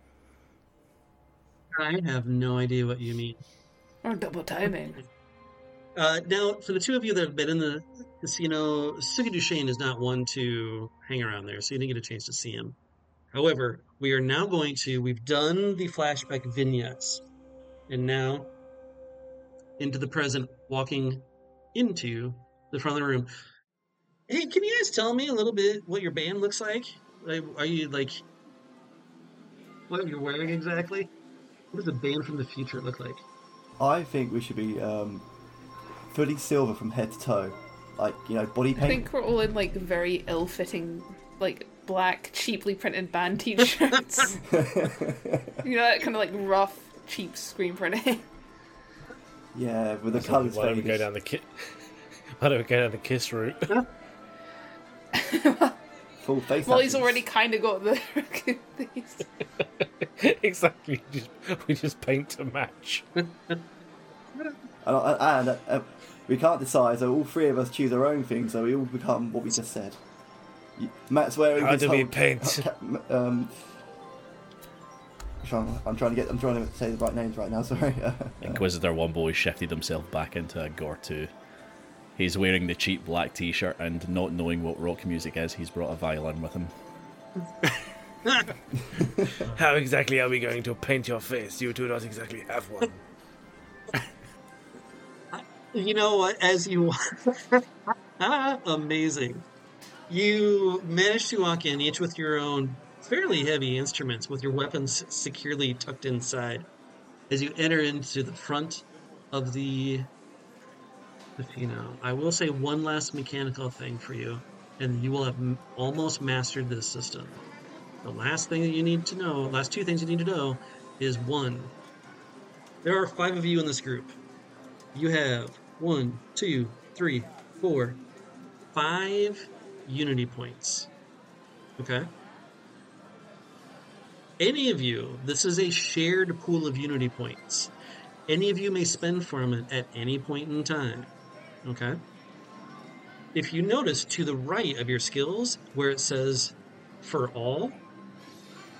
I have no idea what you mean. Or double timing. Uh, now, for the two of you that have been in the casino, Suki Duchesne is not one to hang around there, so you didn't get a chance to see him. However, we are now going to, we've done the flashback vignettes, and now into the present, walking into the front of the room. Hey, can you guys tell me a little bit what your band looks like? Like, are you, like, what you're wearing exactly? What does a band from the future look like? I think we should be um, fully silver from head to toe, like you know, body I paint. think we're all in like very ill-fitting, like black, cheaply printed band t-shirts. You know, that kind of like rough, cheap screen printing. Yeah, with the So colours why don't we go faded. down the ki- Why don't we go down the kiss route? Full face. Molly's tattoos. already kind of got the these. Exactly. We just, we just paint to match. And, uh, and uh, uh, we can't decide, so all three of us choose our own thing, so we all become what we just said. You- Matt's wearing How his do we whole- paint? Um, I'm trying, I'm trying to get. I'm trying to say the right names right now. Sorry. Inquisitor Wombo has shifted himself back into a Gortu. He's wearing the cheap black t-shirt, and not knowing what rock music is, he's brought a violin with him. How exactly are we going to paint your face? You do not exactly have one. You know what? As you amazing, you managed to walk in each with your own fairly heavy instruments, with your weapons securely tucked inside. As you enter into the front of the casino, I will say one last mechanical thing for you, and you will have m- almost mastered this system. The last thing that you need to know, last two things you need to know, is one. There are five of you in this group. You have one, two, three, four, five unity points. Okay? Any of you, this is a shared pool of unity points. Any of you may spend from it at any point in time. Okay? If you notice to the right of your skills, where it says for all,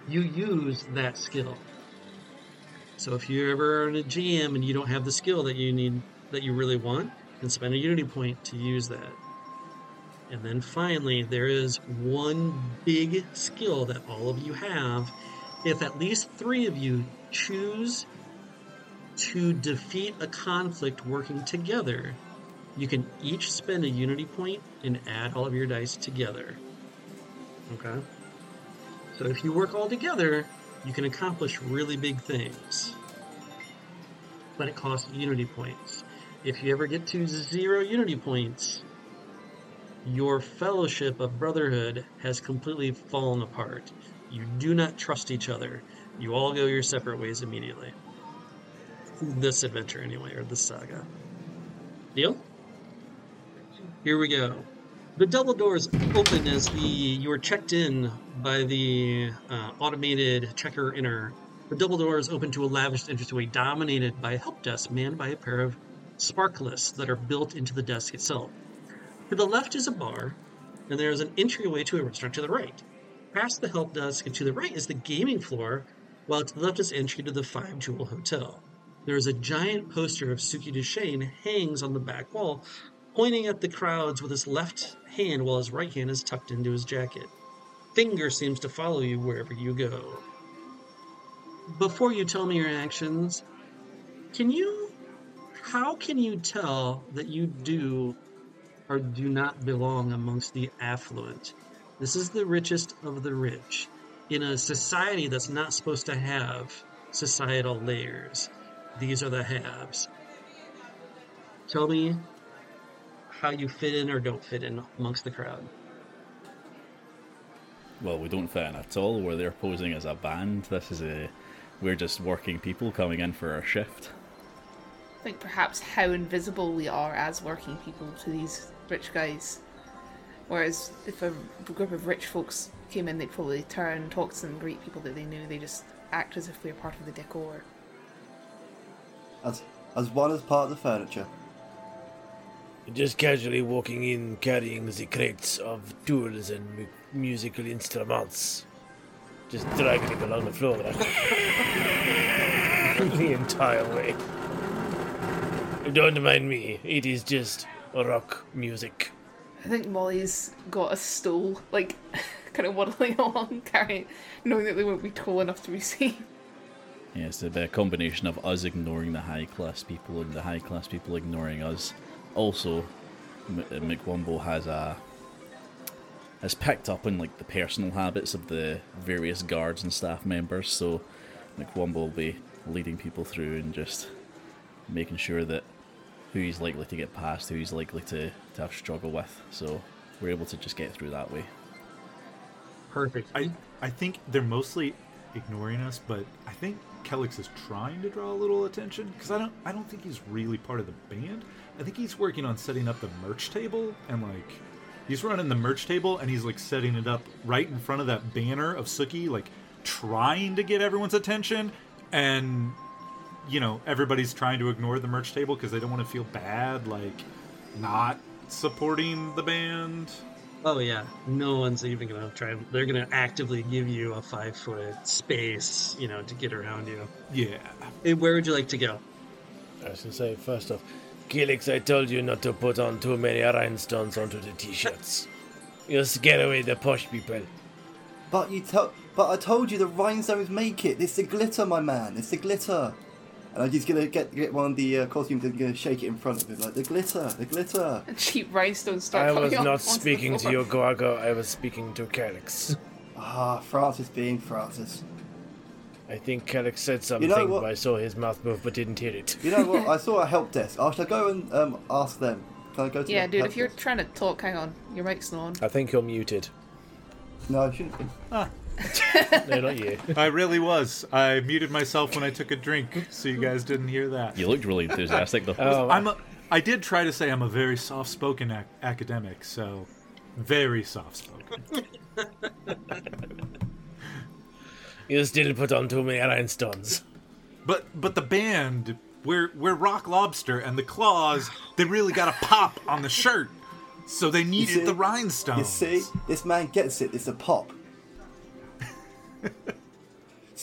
you use that skill. So if you're ever in a jam and you don't have the skill that you need, that you really want, then spend a unity point to use that. And then finally, there is one big skill that all of you have. If at least three of you choose to defeat a conflict working together, you can each spend a unity point and add all of your dice together. Okay? So if you work all together, you can accomplish really big things. But it costs unity points. If you ever get to zero unity points, your fellowship of brotherhood has completely fallen apart. You do not trust each other. You all go your separate ways immediately. This adventure, anyway, or this saga. Deal? Here we go. The double doors open as the you are checked in by the uh, automated checker inner. The double doors open to a lavish entranceway dominated by a help desk manned by a pair of sparkless that are built into the desk itself. To the left is a bar, and there is an entryway to a restaurant to the right. Past the help desk and to the right is the gaming floor, while to the left is entry to the Five Jewel Hotel. There is a giant poster of Suki Duchesne hangs on the back wall, pointing at the crowds with his left hand while his right hand is tucked into his jacket. Finger seems to follow you wherever you go. Before you tell me your actions, can you, how can you tell that you do or do not belong amongst the affluent? This is the richest of the rich, in a society that's not supposed to have societal layers. These are the haves. Tell me how you fit in or don't fit in amongst the crowd. Well, we don't fit in at all. We're there posing as a band. This is a... We're just working people coming in for our shift. I think perhaps how invisible we are as working people to these rich guys. Whereas if a group of rich folks came in, they'd probably turn, talk to them, greet people that they knew. They just act as if we were part of the decor. As, as one as part of the furniture. Just casually walking in carrying the crates of tools and mu- musical instruments. Just dragging it along the floor like the entire way. Don't mind me, it is just rock music. I think Molly's got a stool, like, kind of waddling along, carrying, knowing that they won't be tall enough to be seen. Yeah, it's a combination of us ignoring the high-class people and the high-class people ignoring us. Also, M- McWombo has a has picked up on like the personal habits of the various guards and staff members, so McWombo will be leading people through and just making sure that who he's likely to get past, who he's likely to, to have struggle with, so we're able to just get through that way. Perfect. I I think they're mostly ignoring us, but I think Kellex is trying to draw a little attention because I don't I don't think he's really part of the band. I think he's working on setting up the merch table, and like he's running the merch table and he's like setting it up right in front of that banner of Suki, like trying to get everyone's attention, and you know, everybody's trying to ignore the merch table because they don't want to feel bad like not supporting the band. Oh yeah, no one's even gonna try. They're gonna actively give you a five foot space, you know, to get around you. Yeah. Hey, where would you like to go? I was going to say, first off, Kelix, I told you not to put on too many rhinestones onto the t-shirts. You'll scare away the posh people. But you to- but I told you the rhinestones make it. It's the glitter, my man. It's the glitter. And I'm just gonna get get one of the uh, costumes and gonna shake it in front of him like the glitter, the glitter. And cheap rhinestones start I coming was off not onto the speaking to floor. you, Guago. I was speaking to Kelix. Ah, Francis being Francis. I think Kelix said something, what? but I saw his mouth move but didn't hear it. You know what? I saw a help desk. I shall go and um, ask them. Can I go to Yeah, the dude, help if you're desk? trying to talk, hang on. Your mic's not on. I think you're muted. No, I shouldn't be. No, not you. I really was. I muted myself when I took a drink, so you guys didn't hear that. You looked really enthusiastic though. Oh, I'm a, I did try to say I'm a very soft-spoken ac- academic, so very soft-spoken. you still put on too many rhinestones. But but the band, we're we're Rock Lobster, and the claws, they really got to pop on the shirt, so they You needed see? the rhinestones. You see, this man gets it. It's a pop.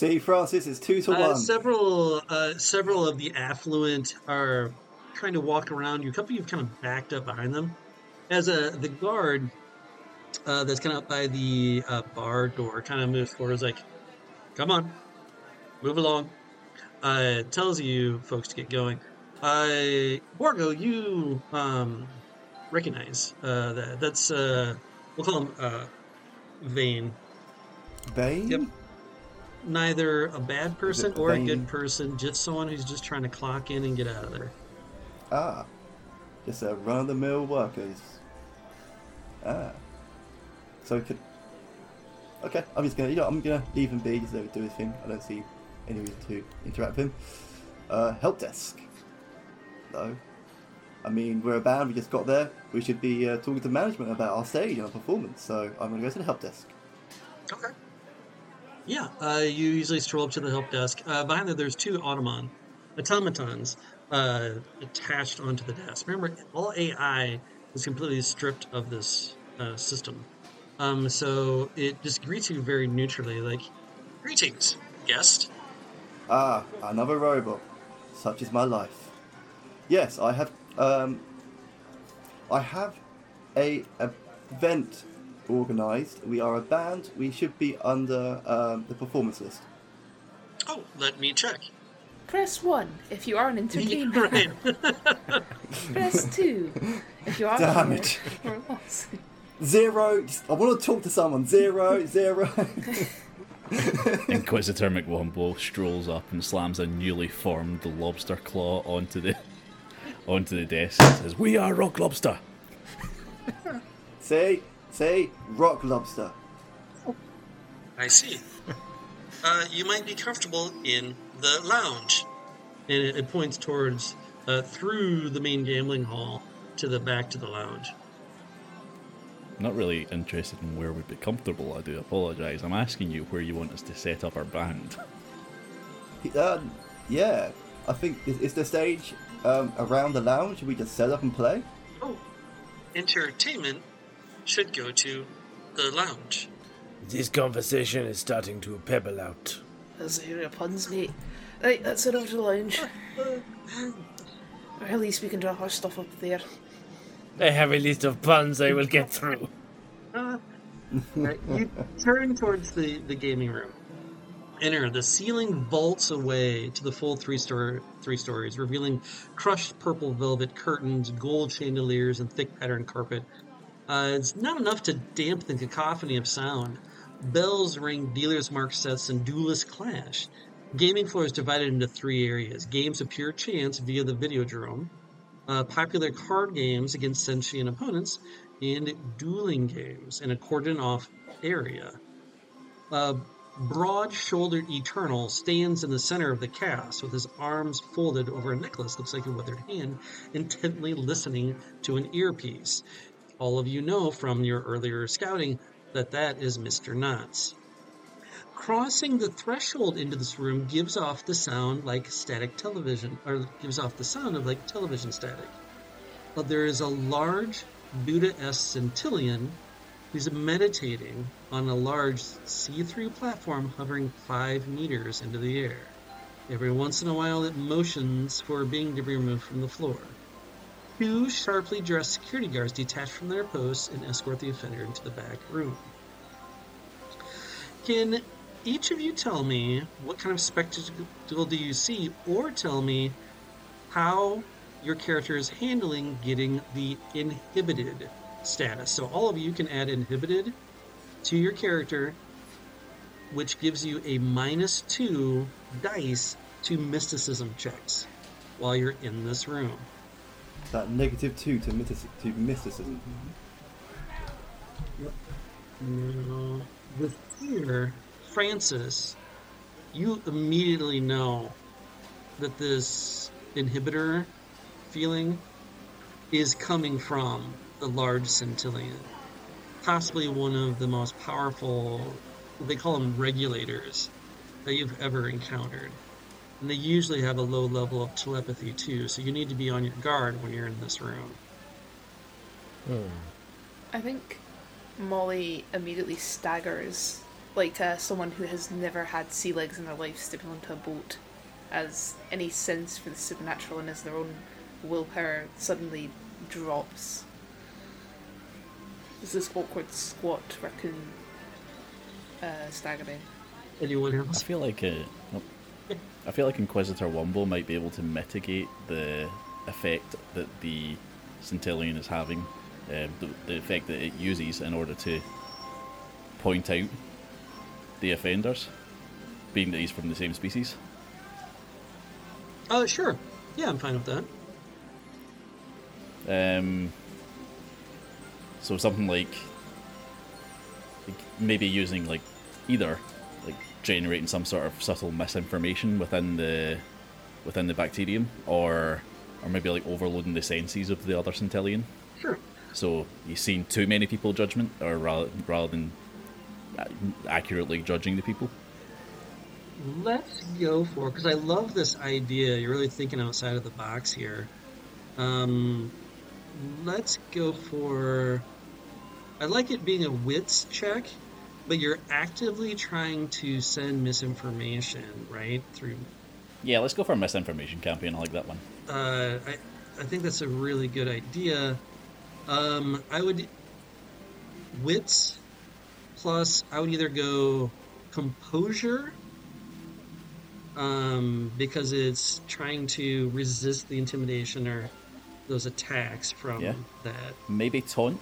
See, Francis, it's two to Uh, one. several, uh, several of the affluent are trying to walk around you. A couple of you have kind of backed up behind them. As a the guard uh, that's kind of up by the uh, bar door kind of moves forward, is like, "Come on, move along." Uh, tells you folks to get going. Uh, Borgo, you um, recognize uh, that. That's uh, we'll call him uh, Vane. Vane? Yep. Neither a bad person it or a Vane? good person, just someone who's just trying to clock in and get out of there. Ah. Just a run-of-the-mill workers. Ah. So could... Okay, I'm just gonna, you know, I'm gonna leave him be, just let him do his thing. I don't see any reason to interact with him. Uh, help desk. No. I mean, we're a band, we just got there. We should be uh, talking to management about our stage and our performance, so I'm gonna go to the help desk. Okay. Yeah, uh, you usually stroll up to the help desk. Uh, behind there, there's two automaton, automatons uh, attached onto the desk. Remember, all A I is completely stripped of this uh, system. Um, so it just greets you very neutrally, like, "Greetings, guest." Ah, another robot. Such is my life. Yes, I have, um... I have a event organised. We are a band. We should be under um, the performance list. Oh, let me check. Press one if you are an entertainer. Right. Press two if you are Damn here it. for loss. Zero. Just, I want to talk to someone. Zero. Zero. Inquisitor McWombo strolls up and slams a newly formed lobster claw onto the onto the desk and says, "We are Rock Lobster." Say, say, rock lobster. I see. Uh, you might be comfortable in the lounge. And it, it points towards, uh, through the main gambling hall to the back to the lounge. Not really interested in where we'd be comfortable, I do apologise. I'm asking you where you want us to set up our band. Uh, yeah, I think is, is the stage um, around the lounge. Should we just set up and play? Oh, entertainment should go to the lounge. This conversation is starting to pebble out. Those are your puns, mate. Right, let's head over to the lounge. Or at least we can do our stuff up there. I have a list of puns I will get through. Uh, right, you turn towards the, the gaming room. Enter. The ceiling vaults away to the full three story three stories, revealing crushed purple velvet curtains, gold chandeliers, and thick patterned carpet. Uh, it's not enough to damp the cacophony of sound. Bells ring, dealers mark sets, and duelists clash. Gaming floor is divided into three areas: games of pure chance via the Videodrome, uh, popular card games against sentient opponents, and dueling games in a cordoned-off area. Uh, broad-shouldered Eternal stands in the center of the cast with his arms folded over a necklace, looks like a withered hand, intently listening to an earpiece. All of you know from your earlier scouting that that is Mister Knotts. Crossing the threshold into this room gives off the sound like static television, or gives off the sound of like television static. But there is a large Buddha-esque centillion who's meditating on a large see-through platform hovering five meters into the air. Every once in a while it motions for a being to be removed from the floor. Two sharply dressed security guards detach from their posts and escort the offender into the back room. Can each of you tell me what kind of spectacle do you see, or tell me how your character is handling getting the inhibited status? So all of you can add inhibited to your character, which gives you a minus two dice to mysticism checks while you're in this room. That negative two to, mytis- to mysticism. Now, with fear, Francis, you immediately know that this inhibitor feeling is coming from the large centillion. Possibly one of the most powerful, they call them regulators, that you've ever encountered. And they usually have a low level of telepathy too, so you need to be on your guard when you're in this room. Hmm. I think Molly immediately staggers like uh, someone who has never had sea legs in their life stepping onto a boat, as any sense for the supernatural and as their own willpower suddenly drops. Is this awkward squat raccoon uh, staggering? Anyone I else? feel like uh, nope. I feel like Inquisitor Wumble might be able to mitigate the effect that the Centillion is having, um, the, the effect that it uses in order to point out the offenders, being that he's from the same species. Oh, sure. Yeah, I'm fine with that. Um, so something like, like maybe using like either like generating some sort of subtle misinformation within the within the bacterium, or or maybe like overloading the senses of the other Centillion. Sure. So you've seen too many people judgment, or rather rather than accurately judging the people. Let's go for, because I love this idea. You're really thinking outside of the box here. Um, let's go for. I like it being a wits check, but you're actively trying to send misinformation, right? Through. Yeah, let's go for a misinformation campaign. I like that one. Uh, I I think that's a really good idea. Um, I would wits plus. I would either go composure. Um, because it's trying to resist the intimidation or those attacks from Yeah. that. Maybe taunt.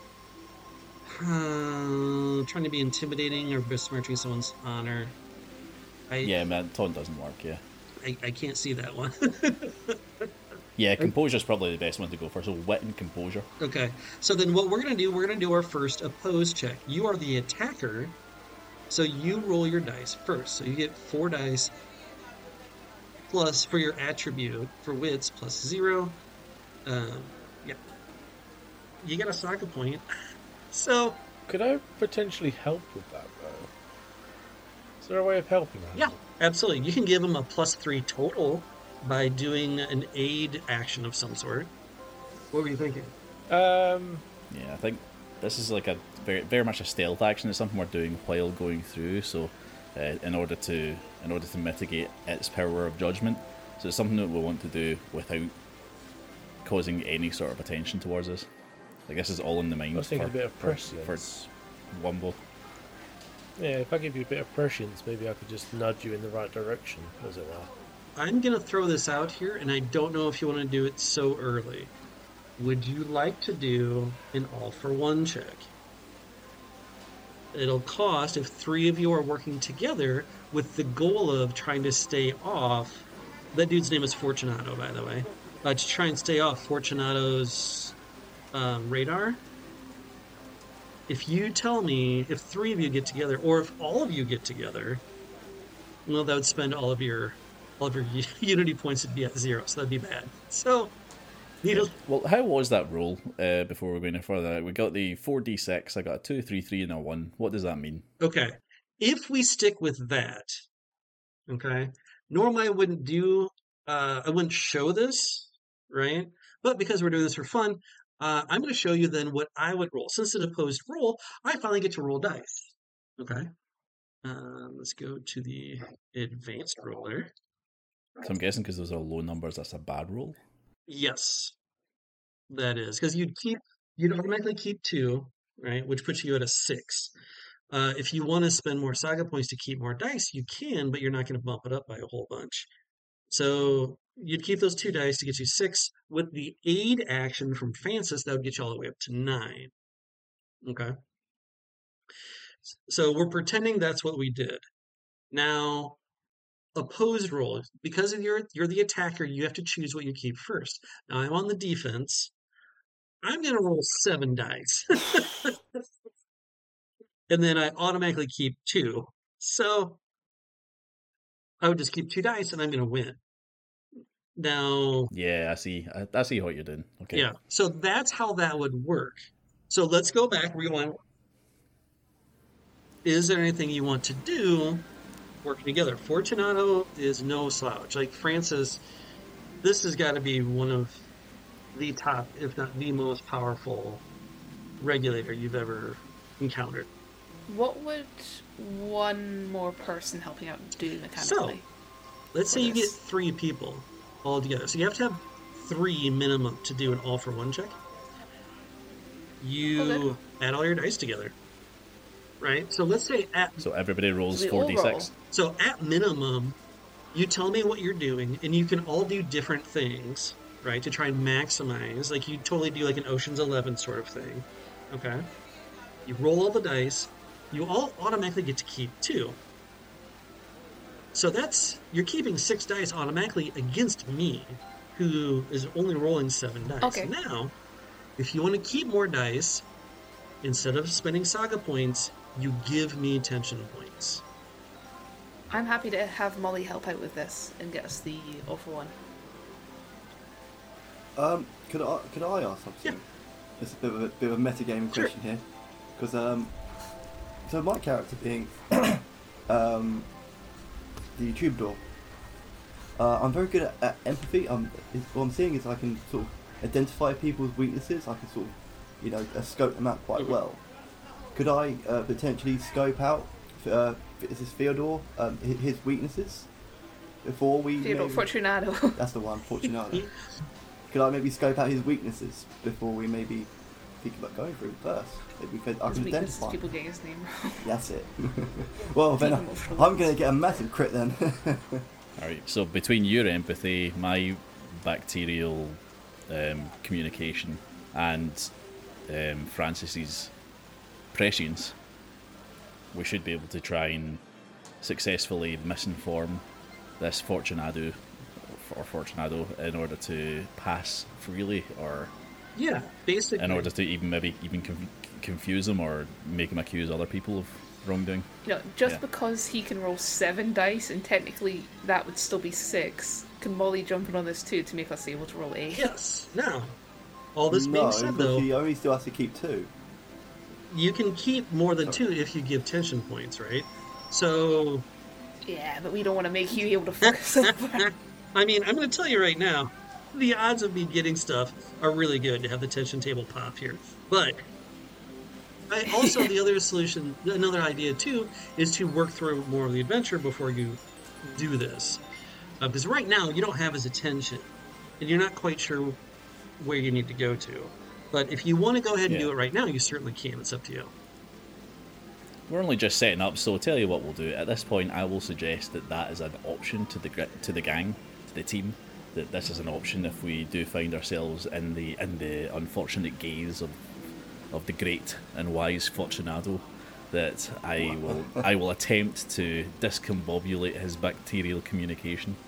Uh, trying to be intimidating or besmirching someone's honor. I, Yeah, man, taunt doesn't work. Yeah. I, I can't see that one. Yeah, composure's probably the best one to go for. So wit and composure. Okay, so then what we're going to do, we're going to do our first oppose check. You are the attacker, so you roll your dice first. So you get four dice plus for your attribute for wits plus zero. Um, yeah, you got a saga point. So Could I potentially help with that, though? Is there a way of helping that? yeah, absolutely. You can give them a plus three total by doing an aid action of some sort. What were you thinking? Um, Yeah, I think this is like a very, very much a stealth action. It's something we're doing while going through. So, uh, in order to, in order to mitigate its power of judgment, so it's something that we want to do without causing any sort of attention towards us. Like this is all in the mind. I was thinking for, a bit of for, for prescience. Wumble. Yeah, if I give you a bit of prescience, maybe I could just nudge you in the right direction, as it were. I'm going to throw this out here, and I don't know if you want to do it so early. Would you like to do an all-for-one check? It'll cost, if three of you are working together, with the goal of trying to stay off. That dude's name is Fortunato, by the way. Uh, to try and stay off Fortunato's um, radar. If you tell me, if three of you get together, or if all of you get together, well, that would spend all of your all of your unity points would be at zero, so that'd be bad. So, needle. Well, how was that roll uh, before we go any further? We got the four d six, I got a two, three, three, and a one. What does that mean? Okay. If we stick with that, okay, normally I wouldn't do, uh, I wouldn't show this, right? But because we're doing this for fun, uh, I'm going to show you then what I would roll. Since it's an opposed roll, I finally get to roll dice. Okay. Uh, let's go to the advanced roller. So I'm guessing because those are low numbers, that's a bad roll. Yes, that is. Because you'd keep, you'd automatically keep two, right? Which puts you at a six. Uh, if you want to spend more saga points to keep more dice, you can, but you're not going to bump it up by a whole bunch. So you'd keep those two dice to get you six. With the aid action from Francis, that would get you all the way up to nine. Okay. So we're pretending that's what we did. Now, opposed roll, because of your, you're the attacker, you have to choose what you keep first. Now I'm on the defense. I'm going to roll seven dice. And then I automatically keep two. So I would just keep two dice and I'm going to win. Now, Yeah, I see. I, I see what you're doing. Okay. yeah, so that's how that would work. So let's go back, rewind. Is there anything you want to do working together? Fortunato is no slouch. Like Francis, this has got to be one of the top, if not the most powerful regulator you've ever encountered. What would one more person helping out do mechanically? Let's for say you get this? three people all together. So you have to have three minimum to do an all for one check. You Okay. add all your dice together. Right? So let's say at So everybody rolls So we four all d roll. six. so at minimum, you tell me what you're doing, and you can all do different things, right? To try and maximize. Like you totally do like an Ocean's Eleven sort of thing. Okay? You roll all the dice. You all automatically get to keep two. So that's you're keeping six dice automatically against me, who is only rolling seven dice. Okay. Now, if you want to keep more dice, instead of spending saga points, you give me tension points. I'm happy to have Molly help out with this and get us the all for one. Um, could I could I ask something? Yeah. It's a bit of a bit of a metagaming Sure. question here, because um, so my character being um, the troubadour, uh, I'm very good at, at empathy. Um, is, what I'm seeing is I can sort of identify people's weaknesses. I can sort of, you know, uh, scope them out quite Mhm. well. Could I uh, potentially scope out uh, is this Theodore um, hi- his weaknesses before we? Theodore maybe- Fortunato. That's the one, Fortunato. Could I maybe scope out his weaknesses before we maybe think about going through it first? Maybe we could, I His can weakness is identify. people getting his name wrong. That's it. Well, then Take I, him off the I'm list. going to get a massive crit then. Alright, so between your empathy, my bacterial um, communication, and um, Francis's prescience, we should be able to try and successfully misinform this Fortunado or Fortunado in order to pass freely, or Yeah, basically. in order to even maybe even conf- confuse him or make him accuse other people of wrongdoing. You know, just Yeah. because he can roll seven dice and technically that would still be six, can Molly jump in on this too to make us able to roll eight? Yes. Now, all this no, being said, because though, he only still has to keep two. you can keep more than two if you give tension points, right? So, Yeah, but we don't want to make you able to focus over. I mean, I'm going to tell you right now, the odds of me getting stuff are really good to have the tension table pop here. But I also the other solution, another idea too, is to work through more of the adventure before you do this, uh, because right now you don't have his attention, and you're not quite sure where you need to go to. But if you want to go ahead and Yeah. do it right now, you certainly can. It's up to you. We're only just setting up, so I'll tell you what we'll do. At this point, I will suggest that that is an option to the gr- to the gang, to the team. That this is an option if we do find ourselves in the in the unfortunate gaze of of the great and wise Fortunato. That I will I will attempt to discombobulate his bacterial communication.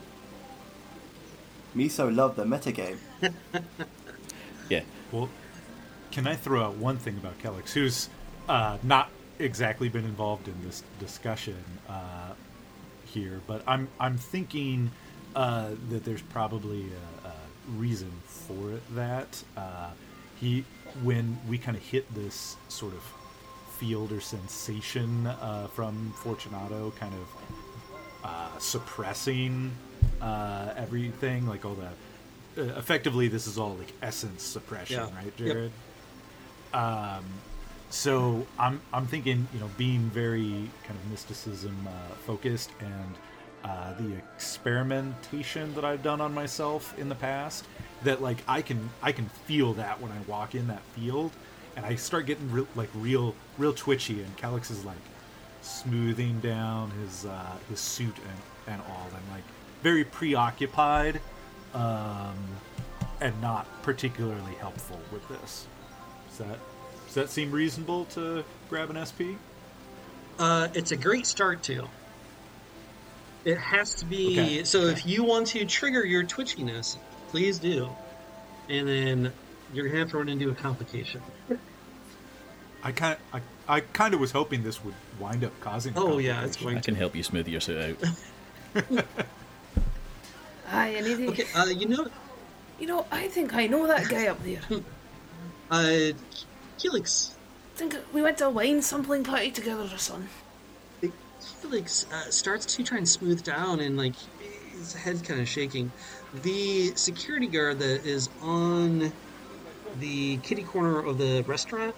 Miso loved the metagame. Yeah, Well, can I throw out one thing about Kellex, who's uh, not exactly been involved in this discussion uh, here, but I'm I'm thinking uh, that there's probably a, a reason for it. That uh, he, when we kind of hit this sort of field or sensation uh, from Fortunato, kind of uh, suppressing uh, everything, like all the. Uh, effectively, this is all like essence suppression, Yeah. right, Yep. Jared? Um, so I'm I'm thinking, you know, being very kind of mysticism uh, focused, and uh, the experimentation that I've done on myself in the past, that like I can I can feel that when I walk in that field, and I start getting re- like real real twitchy, and Calyx is like smoothing down his uh, his suit and, and all, and like very preoccupied, um, and not particularly helpful with this. Does that does that seem reasonable to grab an S P? Uh, it's a great start to. It has to be Okay. so. If you want to trigger your twitchiness, please do, and then you're gonna have to run into a complication. I kind I, I kind of was hoping this would wind up causing. a Oh yeah, it's complication. going I to. can help you smooth your suit out. Aye, anything. Okay, uh, you know, You know, I think I know that guy up there. uh, Helix, I think we went to a wine sampling party together or something. Felix uh, starts to try and smooth down, and like his head's kind of shaking. The security guard that is on the kitty corner of the restaurant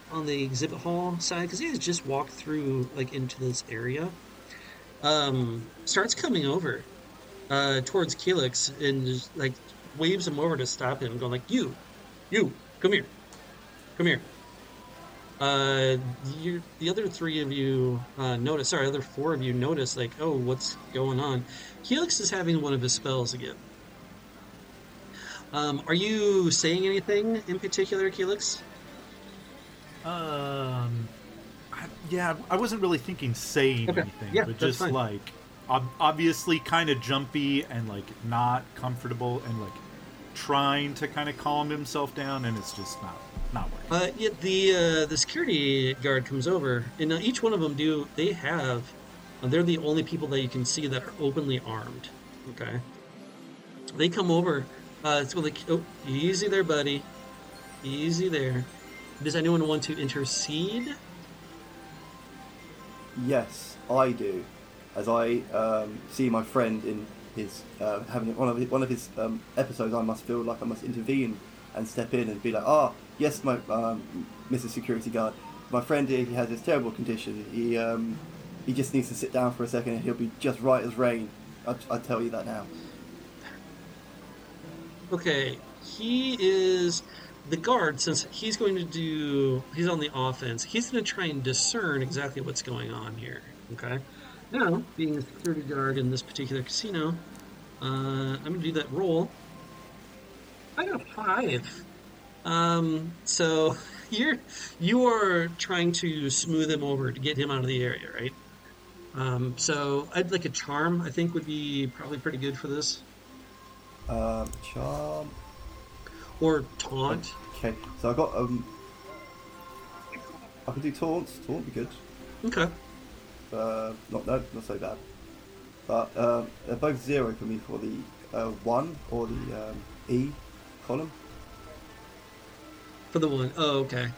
on the exhibit hall side, because he has just walked through like into this area, um, starts coming over uh, towards Keelix and just like waves him over to stop him, going like, "You, you, come here, come here." Uh, you, the other three of you uh, notice. Sorry, other four of you notice like, "Oh, what's going on?" Keelix is having one of his spells again. Um, are you saying anything in particular, Keelix? Um, I, yeah, I wasn't really thinking saying Okay. anything, Yeah, but that's just fine. like ob- obviously kind of jumpy and like not comfortable and like trying to kind of calm himself down, and it's just not not working. Uh, yeah, the uh, the security guard comes over, and uh, each one of them do. They have. Uh, they're the only people that you can see that are openly armed. Okay. They come over. Uh, it's like, oh, easy there, buddy. Easy there. Does anyone want to intercede? Yes, I do. As I um, see my friend in his uh, having one of his, one of his um, episodes, I must feel like I must intervene and step in and be like, "Ah, yes, my um, Missus Security Guard, my friend here, he has this terrible condition. He um, he just needs to sit down for a second, and he'll be just right as rain. I I tell you that now." Okay, he is the guard. Since he's going to do, he's on the offense. He's going to try and discern exactly what's going on here. Okay. Now, being a security guard in this particular casino, uh, I'm going to do that roll. I got a five. Um, so you're you are trying to smooth him over to get him out of the area, right? Um, so I'd like a charm. I think would be probably pretty good for this, Um, charm. or taunt. Okay, so I got um. I can do taunts. Taunt would be good. Okay. Uh, not no, not so bad. But um, they're both zero for me for the uh, one or the um, E column. For the one. Oh, okay.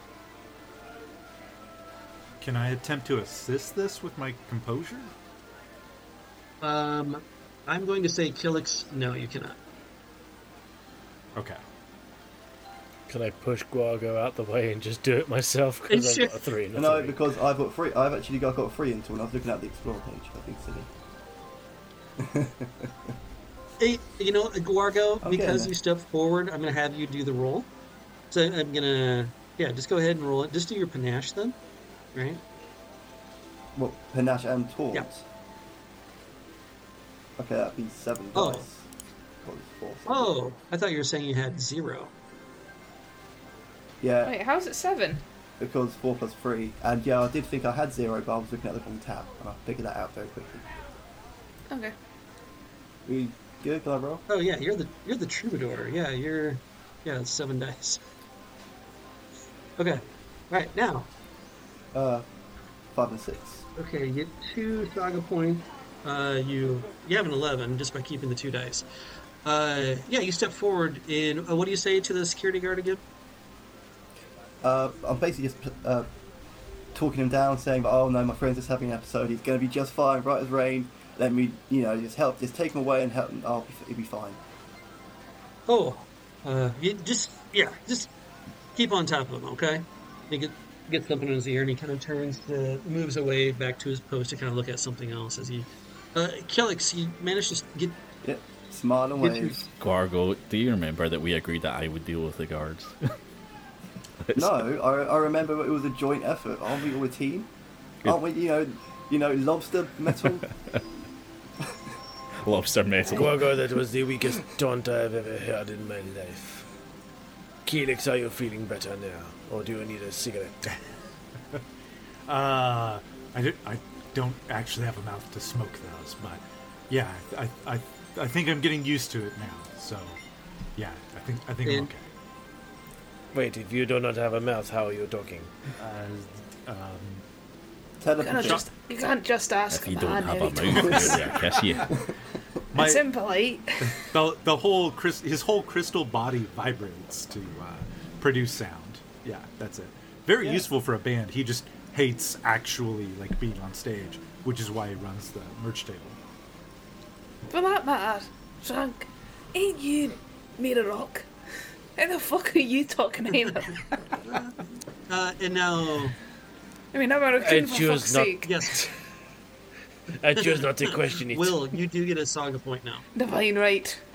Can I attempt to assist this with my composure? Um, I'm going to say Killix. No, you cannot. Okay. Can I push Guago out the way and just do it myself? Because I've Sure. got a three and a No, three. because I've got free. I've actually got, got free into when I was looking at the Explorer page. I think silly. Hey, you know, Guargo, I'm because getting you stepped forward, I'm going to have you do the roll. So I'm going to, yeah, just go ahead and roll it. Just do your panache then, right? What, panache and taunt? Yeah. Okay, that'd be seven Oh. dice. God, it's four, so- Oh, I thought you were saying you had zero. Yeah, Wait, how's it seven? because four plus three. And yeah, I did think I had zero, but I was looking at the wrong tab, and I figured that out very quickly. Okay. We good? Can I roll? Oh yeah, you're the you're the troubadour. Yeah, you're yeah, it's seven dice. Okay. Alright, now. Uh, five and six. Okay, you get two saga points. Uh you you have an eleven just by keeping the two dice. Uh yeah, you step forward and uh, what do you say to the security guard again? Uh, I'm basically just uh, talking him down, saying, "Oh no, my friend's just having an episode. He's going to be just fine, right as rain. Let me, you know, just help, just take him away and help him. I'll be, he'll be fine." Oh, uh, you just yeah, just keep on top of him, okay? You get get something in his ear, and he kind of turns, to, moves away back to his post to kind of look at something else as he. Uh, Killix, he managed to get. Yep, smile and Get you- wave. Guargo, do you remember that we agreed that I would deal with the guards? No, I, I remember it was a joint effort. Aren't we all a team? Aren't we? You know, you know, lobster metal. Lobster metal. Guago, that was the weakest taunt I've ever heard in my life. Keelix, are you feeling better now? Or do you need a cigarette? Uh, I, do, I don't actually have a mouth to smoke those, but yeah, I, I, I think I'm getting used to it now. So, yeah, I think I think I'm And- okay. Wait, if you do not have a mouth, how are you talking? Uh, um, You Telepathy. can't just, you can't just ask If you a don't man have how a he mouth, talks. maybe I kiss you. my, It's impolite. the, the whole crys- his whole crystal body vibrates to uh, produce sound. Yeah, that's it. Very Yeah. useful for a band. He just hates actually like being on stage, which is why he runs the merch table. For that matter, Frank, ain't you made of rock? How the fuck are you talking about? Uh, and now, I mean, American, I for choose fuck's not- sake. yes, I choose not to question it. Will, you do get a saga point now. Divine right.